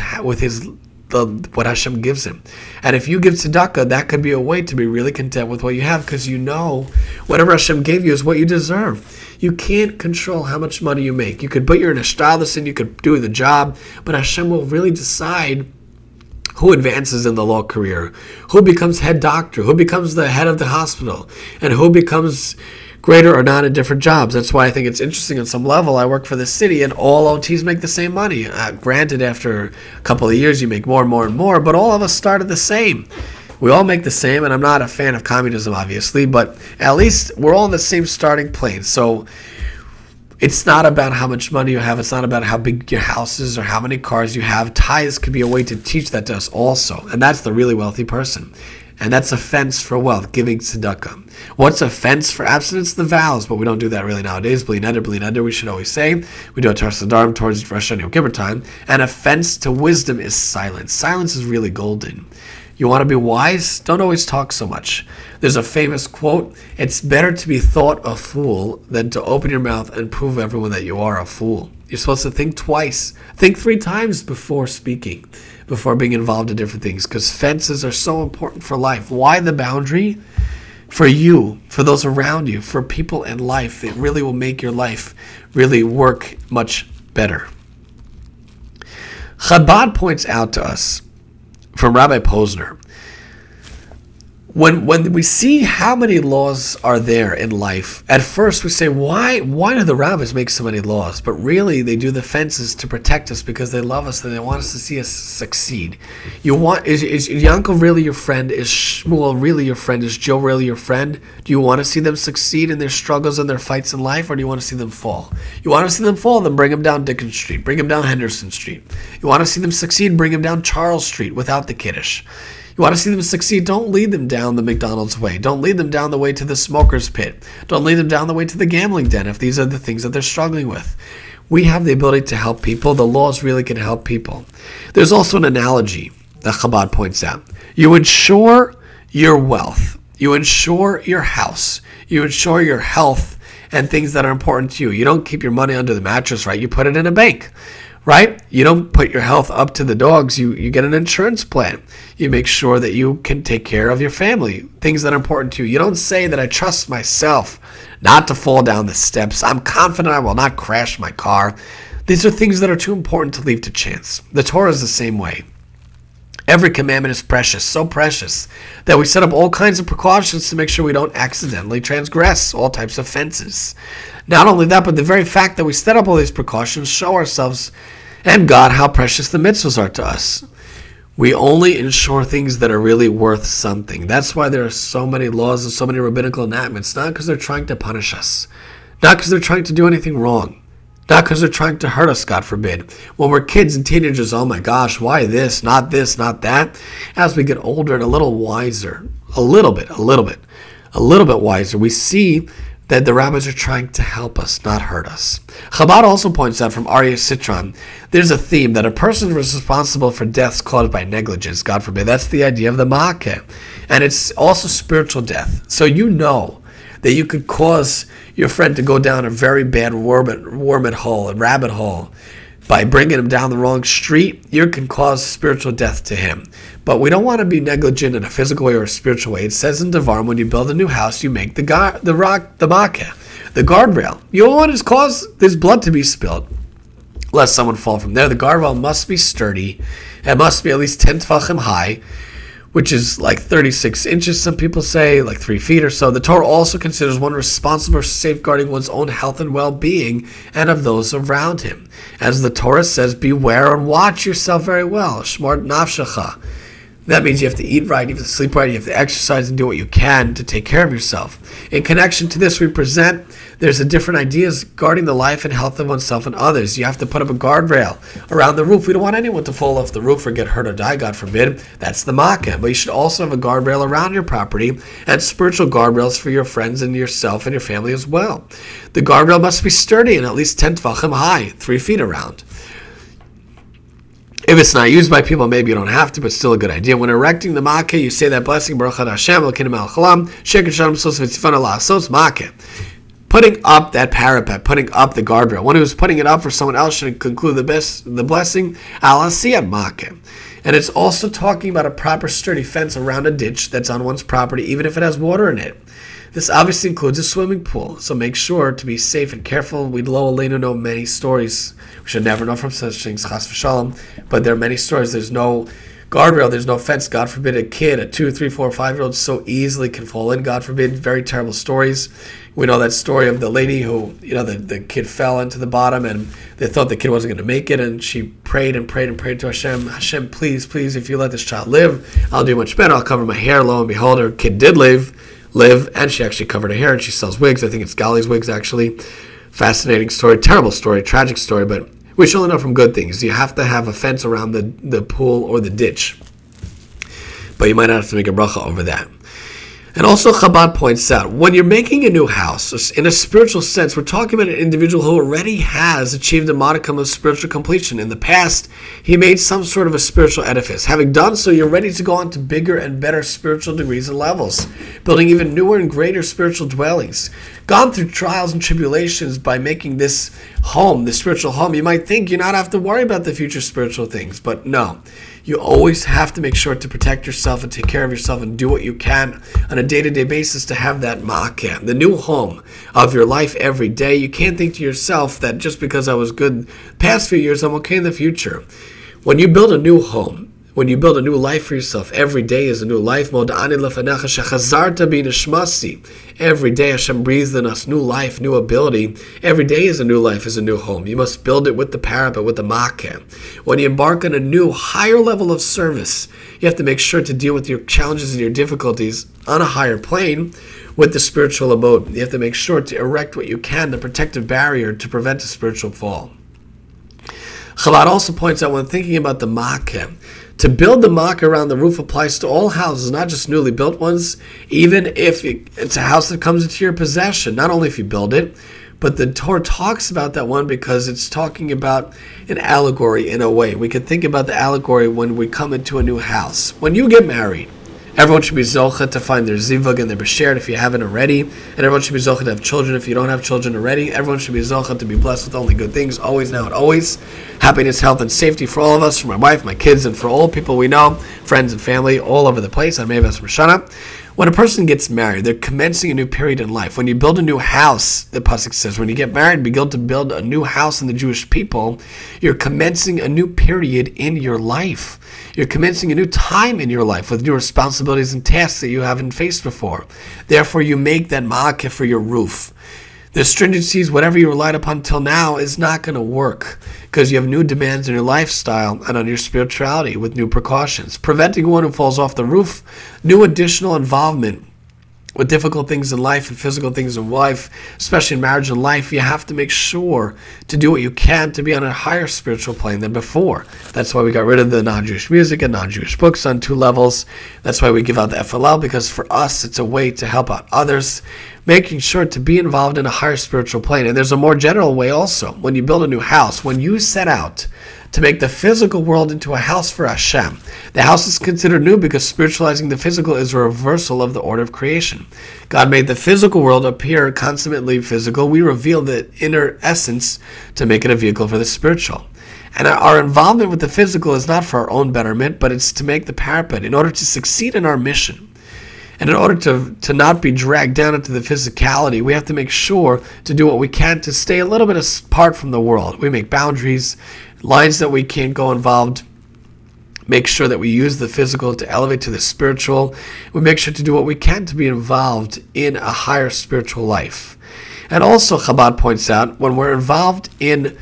what Hashem gives him. And if you give tzedakah, that could be a way to be really content with what you have, because you know whatever Hashem gave you is what you deserve. You can't control how much money you make. You could put your nishtalis in, you could do the job, but Hashem will really decide who advances in the law career, who becomes head doctor, who becomes the head of the hospital, and who becomes greater or not in different jobs. That's why I think it's interesting on some level. I work for the city and all OTs make the same money. Granted, after a couple of years you make more and more and more, but all of us started the same. We all make the same, and I'm not a fan of communism, obviously, but at least we're all on the same starting plane. So it's not about how much money you have. It's not about how big your house is or how many cars you have. Tithes could be a way to teach that to us also, and that's the really wealthy person. And that's a fence for wealth, giving tzedakah. What's a fence for abstinence? The vows, but we don't do that really nowadays. Bli neder, we should always say. We do it to our Sadarim towards Rosh Hashanah Yom Kippur time. And a fence to wisdom is silence. Silence is really golden. You want to be wise? Don't always talk so much. There's a famous quote, it's better to be thought a fool than to open your mouth and prove everyone that you are a fool. You're supposed to think twice. Think 3 times before speaking, before being involved in different things, because fences are so important for life. Why the boundary? For you, for those around you, for people in life. It really will make your life really work much better. Chabad points out to us, from Rabbi Posner, when we see how many laws are there in life, at first we say, why do the rabbis make so many laws? But really, they do the fences to protect us because they love us and they want us to see us succeed. Is Yankov really your friend? Is Shmuel really your friend? Is Joe really your friend? Do you want to see them succeed in their struggles and their fights in life, or do you want to see them fall? You want to see them fall, then bring them down Dickens Street, bring them down Henderson Street. You want to see them succeed, bring them down Charles Street without the Kiddush. You want to see them succeed, don't lead them down the McDonald's way. Don't lead them down the way to the smoker's pit. Don't lead them down the way to the gambling den if these are the things that they're struggling with. We have the ability to help people. The laws really can help people. There's also an analogy that Chabad points out. You ensure your wealth. You ensure your house. You ensure your health and things that are important to you. You don't keep your money under the mattress, right? You put it in a bank. Right? You don't put your health up to the dogs. You get an insurance plan. You make sure that you can take care of your family, things that are important to you. You don't say that I trust myself not to fall down the steps. I'm confident I will not crash my car. These are things that are too important to leave to chance. The Torah is the same way. Every commandment is precious, so precious, that we set up all kinds of precautions to make sure we don't accidentally transgress all types of fences. Not only that, but the very fact that we set up all these precautions show ourselves and God how precious the mitzvahs are to us. We only ensure things that are really worth something. That's why there are so many laws and so many rabbinical enactments, not because they're trying to punish us, not because they're trying to do anything wrong, not because they're trying to hurt us, God forbid. When we're kids and teenagers, oh my gosh, why this, not that? As we get older and a little wiser, a little bit wiser, we see that the rabbis are trying to help us, not hurt us. Chabad also points out from Arya Citron, there's a theme that a person is responsible for deaths caused by negligence, God forbid. That's the idea of the ma'akeh. And it's also spiritual death. So you know that you could cause your friend to go down a very bad wormhole, a rabbit hole, by bringing him down the wrong street. You can cause spiritual death to him. But we don't want to be negligent in a physical way or a spiritual way. It says in Devarim, when you build a new house, you make the makeh, the guardrail. You don't want to cause this blood to be spilled, lest someone fall from there. The guardrail must be sturdy. It must be at least 10 tefachim high, which is like 36 inches, some people say, like 3 feet or so. The Torah also considers one responsible for safeguarding one's own health and well-being and of those around him. As the Torah says, beware and watch yourself very well. Shmor nafshecha. That means you have to eat right, you have to sleep right, you have to exercise and do what you can to take care of yourself. In connection to this, we present there's a different ideas guarding the life and health of oneself and others. You have to put up a guardrail around the roof. We don't want anyone to fall off the roof or get hurt or die, God forbid. That's the makeh. But you should also have a guardrail around your property and spiritual guardrails for your friends and yourself and your family as well. The guardrail must be sturdy and at least 10 tefachim high, 3 feet around. If it's not used by people, maybe you don't have to, but still a good idea. When erecting the makeh, you say that blessing, Baruch Atah Hashem, Elokeinu melech haolam, sheker shalom sos v'tzifon ala asos makeh. Putting up that parapet, putting up the guardrail. One who's putting it up for someone else should conclude the blessing, al asiyat makeh. And it's also talking about a proper sturdy fence around a ditch that's on one's property, even if it has water in it. This obviously includes a swimming pool, so make sure to be safe and careful. We lo aleinu know many stories. We should never know from such things, chas v'shalom, but there are many stories. There's no guardrail, there's no fence. God forbid a kid, a 2, 3, 4, 5-year-old so easily can fall in. God forbid, very terrible stories. We know that story of the lady who, the kid fell into the bottom and they thought the kid wasn't going to make it, and she prayed and prayed and prayed to Hashem. Hashem, please, please, if you let this child live, I'll do much better. I'll cover my hair. Lo and behold, her kid did live, and she actually covered her hair, and she sells wigs. I think it's Gali's wigs, actually. Fascinating story, terrible story, tragic story, but we should only know from good things. You have to have a fence around the pool or the ditch, but you might not have to make a bracha over that. And also Chabad points out, when you're making a new house, in a spiritual sense, we're talking about an individual who already has achieved a modicum of spiritual completion. In the past, he made some sort of a spiritual edifice. Having done so, you're ready to go on to bigger and better spiritual degrees and levels, building even newer and greater spiritual dwellings. Gone through trials and tribulations by making this home, the spiritual home. You might think you not have to worry about the future spiritual things, but no. You always have to make sure to protect yourself and take care of yourself and do what you can on a day-to-day basis to have that makeh, the new home of your life every day. You can't think to yourself that just because I was good the past few years, I'm okay in the future. When you build a new home, when you build a new life for yourself, every day is a new life. Every day Hashem breathes in us new life, new ability. Every day is a new life, is a new home. You must build it with the parapet, with the makeh. When you embark on a new, higher level of service, you have to make sure to deal with your challenges and your difficulties on a higher plane with the spiritual abode. You have to make sure to erect what you can, the protective barrier to prevent a spiritual fall. Chabad also points out when thinking about the makeh, to build the makeh around the roof applies to all houses, not just newly built ones, even if it's a house that comes into your possession, not only if you build it, but the Torah talks about that one because it's talking about an allegory in a way. We could think about the allegory when we come into a new house. When you get married, everyone should be zocheh to find their zivug and their b'sher if you haven't already, and everyone should be zocheh to have children if you don't have children already. Everyone should be zocheh to be blessed with only good things, always, now, and always. Happiness, health, and safety for all of us, for my wife, my kids, and for all people we know, friends and family, all over the place. I'm Meves Rashana. When a person gets married, they're commencing a new period in life. When you build a new house, the pasuk says, when you get married, begin to build a new house in the Jewish people, you're commencing a new period in your life. You're commencing a new time in your life with new responsibilities and tasks that you haven't faced before. Therefore, you make that makeh for your roof. The stringencies, whatever you relied upon till now, is not going to work because you have new demands in your lifestyle and on your spirituality with new precautions. Preventing one who falls off the roof, new additional involvement with difficult things in life and physical things in life, especially in marriage and life, you have to make sure to do what you can to be on a higher spiritual plane than before. That's why we got rid of the non-Jewish music and non-Jewish books on 2 levels. That's why we give out the FLL, because for us, it's a way to help out others, making sure to be involved in a higher spiritual plane. And there's a more general way also. When you build a new house, when you set out to make the physical world into a house for Hashem, the house is considered new because spiritualizing the physical is a reversal of the order of creation. God made the physical world appear consummately physical. We reveal the inner essence to make it a vehicle for the spiritual. And our involvement with the physical is not for our own betterment, but it's to make the parapet in order to succeed in our mission. And in order to not be dragged down into the physicality, we have to make sure to do what we can to stay a little bit apart from the world. We make boundaries, lines that we can't go involved, make sure that we use the physical to elevate to the spiritual. We make sure to do what we can to be involved in a higher spiritual life. And also, Chabad points out, when we're involved in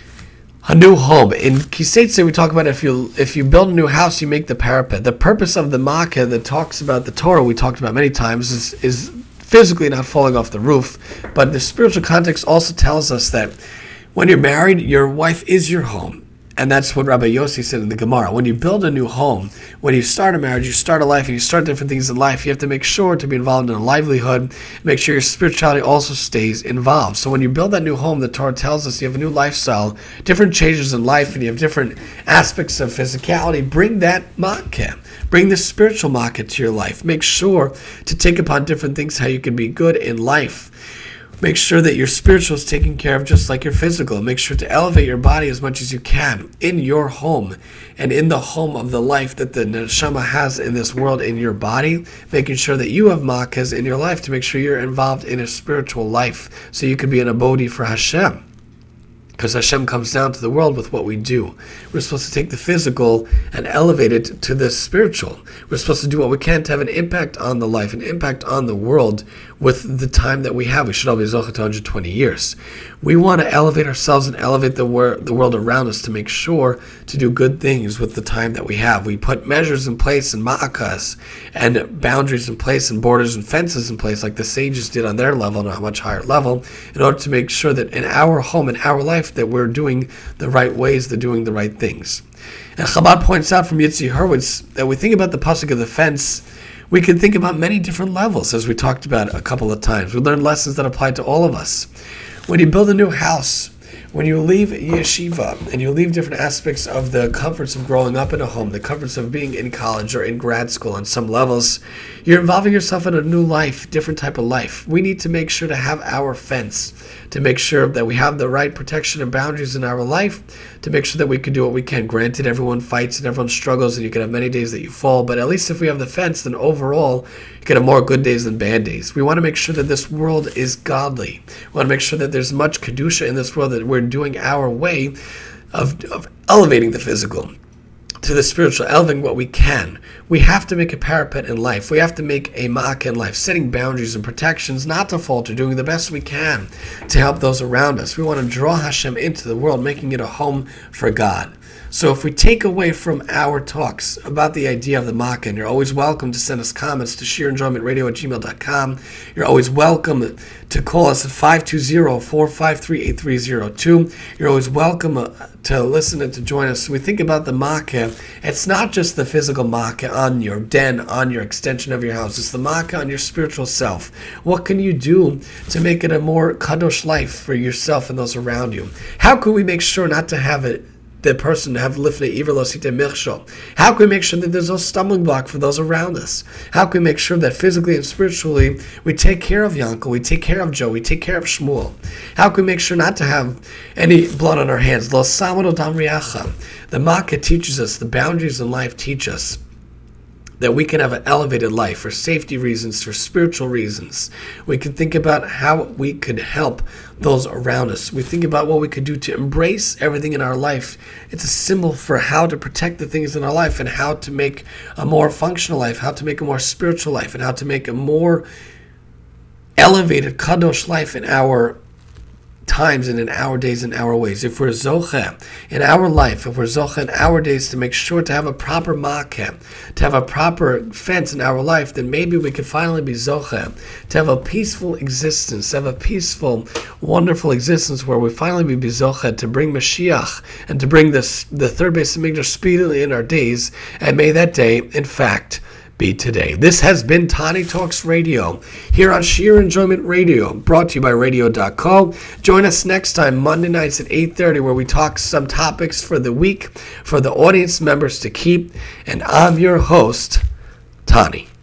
a new home, in Kiseitse we talk about if you build a new house, you make the parapet. The purpose of the Makkah that talks about the Torah, we talked about many times, is physically not falling off the roof, but the spiritual context also tells us that when you're married, your wife is your home. And that's what Rabbi Yossi said in the Gemara. When you build a new home, when you start a marriage, you start a life, and you start different things in life, you have to make sure to be involved in a livelihood, make sure your spirituality also stays involved. So when you build that new home, the Torah tells us you have a new lifestyle, different changes in life, and you have different aspects of physicality. Bring that makkah. Bring the spiritual makkah to your life. Make sure to take upon different things, how you can be good in life. Make sure that your spiritual is taken care of just like your physical. Make sure to elevate your body as much as you can in your home and in the home of the life that the neshama has in this world in your body, making sure that you have makkahs in your life to make sure you're involved in a spiritual life so you can be an abodi for Hashem. Because Hashem comes down to the world with what we do. We're supposed to take the physical and elevate it to the spiritual. We're supposed to do what we can to have an impact on the life, an impact on the world with the time that we have. We should all be Zochah to 120 years. We want to elevate ourselves and elevate the world around us to make sure to do good things with the time that we have. We put measures in place and ma'akas and boundaries in place and borders and fences in place like the sages did on their level and a much higher level in order to make sure that in our home, in our life, that we're doing the right ways, that doing the right things. And Chabad points out from Yitzi Hurwitz that we think about the pasuk of the fence, we can think about many different levels, as we talked about a couple of times. We learned lessons that apply to all of us. When you build a new house, when you leave yeshiva and you leave different aspects of the comforts of growing up in a home, the comforts of being in college or in grad school on some levels, you're involving yourself in a new life, different type of life. We need to make sure to have our fence, to make sure that we have the right protection and boundaries in our life, to make sure that we can do what we can. Granted, everyone fights and everyone struggles and you can have many days that you fall, but at least if we have the fence, then overall, you can have more good days than bad days. We want to make sure that this world is godly. We want to make sure that there's much kedusha in this world, that we're doing our way of elevating the physical to the spiritual, elevating what we can. We have to make a parapet in life. We have to make a ma'akah in life, setting boundaries and protections, not to falter, doing the best we can to help those around us. We want to draw Hashem into the world, making it a home for God. So if we take away from our talks about the idea of the makkah, and you're always welcome to send us comments to sheerenjoymentradio@gmail.com. You're always welcome to call us at 520-453-8302. You're always welcome to listen and to join us. So we think about the makkah. It's not just the physical makkah on your den, on your extension of your house. It's the makkah on your spiritual self. What can you do to make it a more kadosh life for yourself and those around you? How can we make sure not to have it the person to have lifnei iver lo siteh michshol? How can we make sure that there's no stumbling block for those around us? How can we make sure that physically and spiritually we take care of Yankel, we take care of Joe, we take care of Shmuel? How can we make sure not to have any blood on our hands? Lo samad odam riacha. The makkah teaches us, the boundaries in life teach us that we can have an elevated life for safety reasons, for spiritual reasons. We can think about how we could help those around us. We think about what we could do to embrace everything in our life. It's a symbol for how to protect the things in our life and how to make a more functional life, how to make a more spiritual life, and how to make a more elevated kadosh life in our times and in our days and our ways. If we're zocheh in our life, if we're zocheh in our days to make sure to have a proper makeh, to have a proper fence in our life, then maybe we could finally be zocheh to have a peaceful existence, to have a peaceful, wonderful existence where we finally be zocheh to bring Mashiach and to bring the third Beis Hamikdash speedily in our days, and may that day, in fact, be today. This has been Tani Talks Radio here on Sheer Enjoyment Radio, brought to you by Radio.co. Join us next time, Monday nights at 8:30, where we talk some topics for the week for the audience members to keep. And I'm your host, Tani.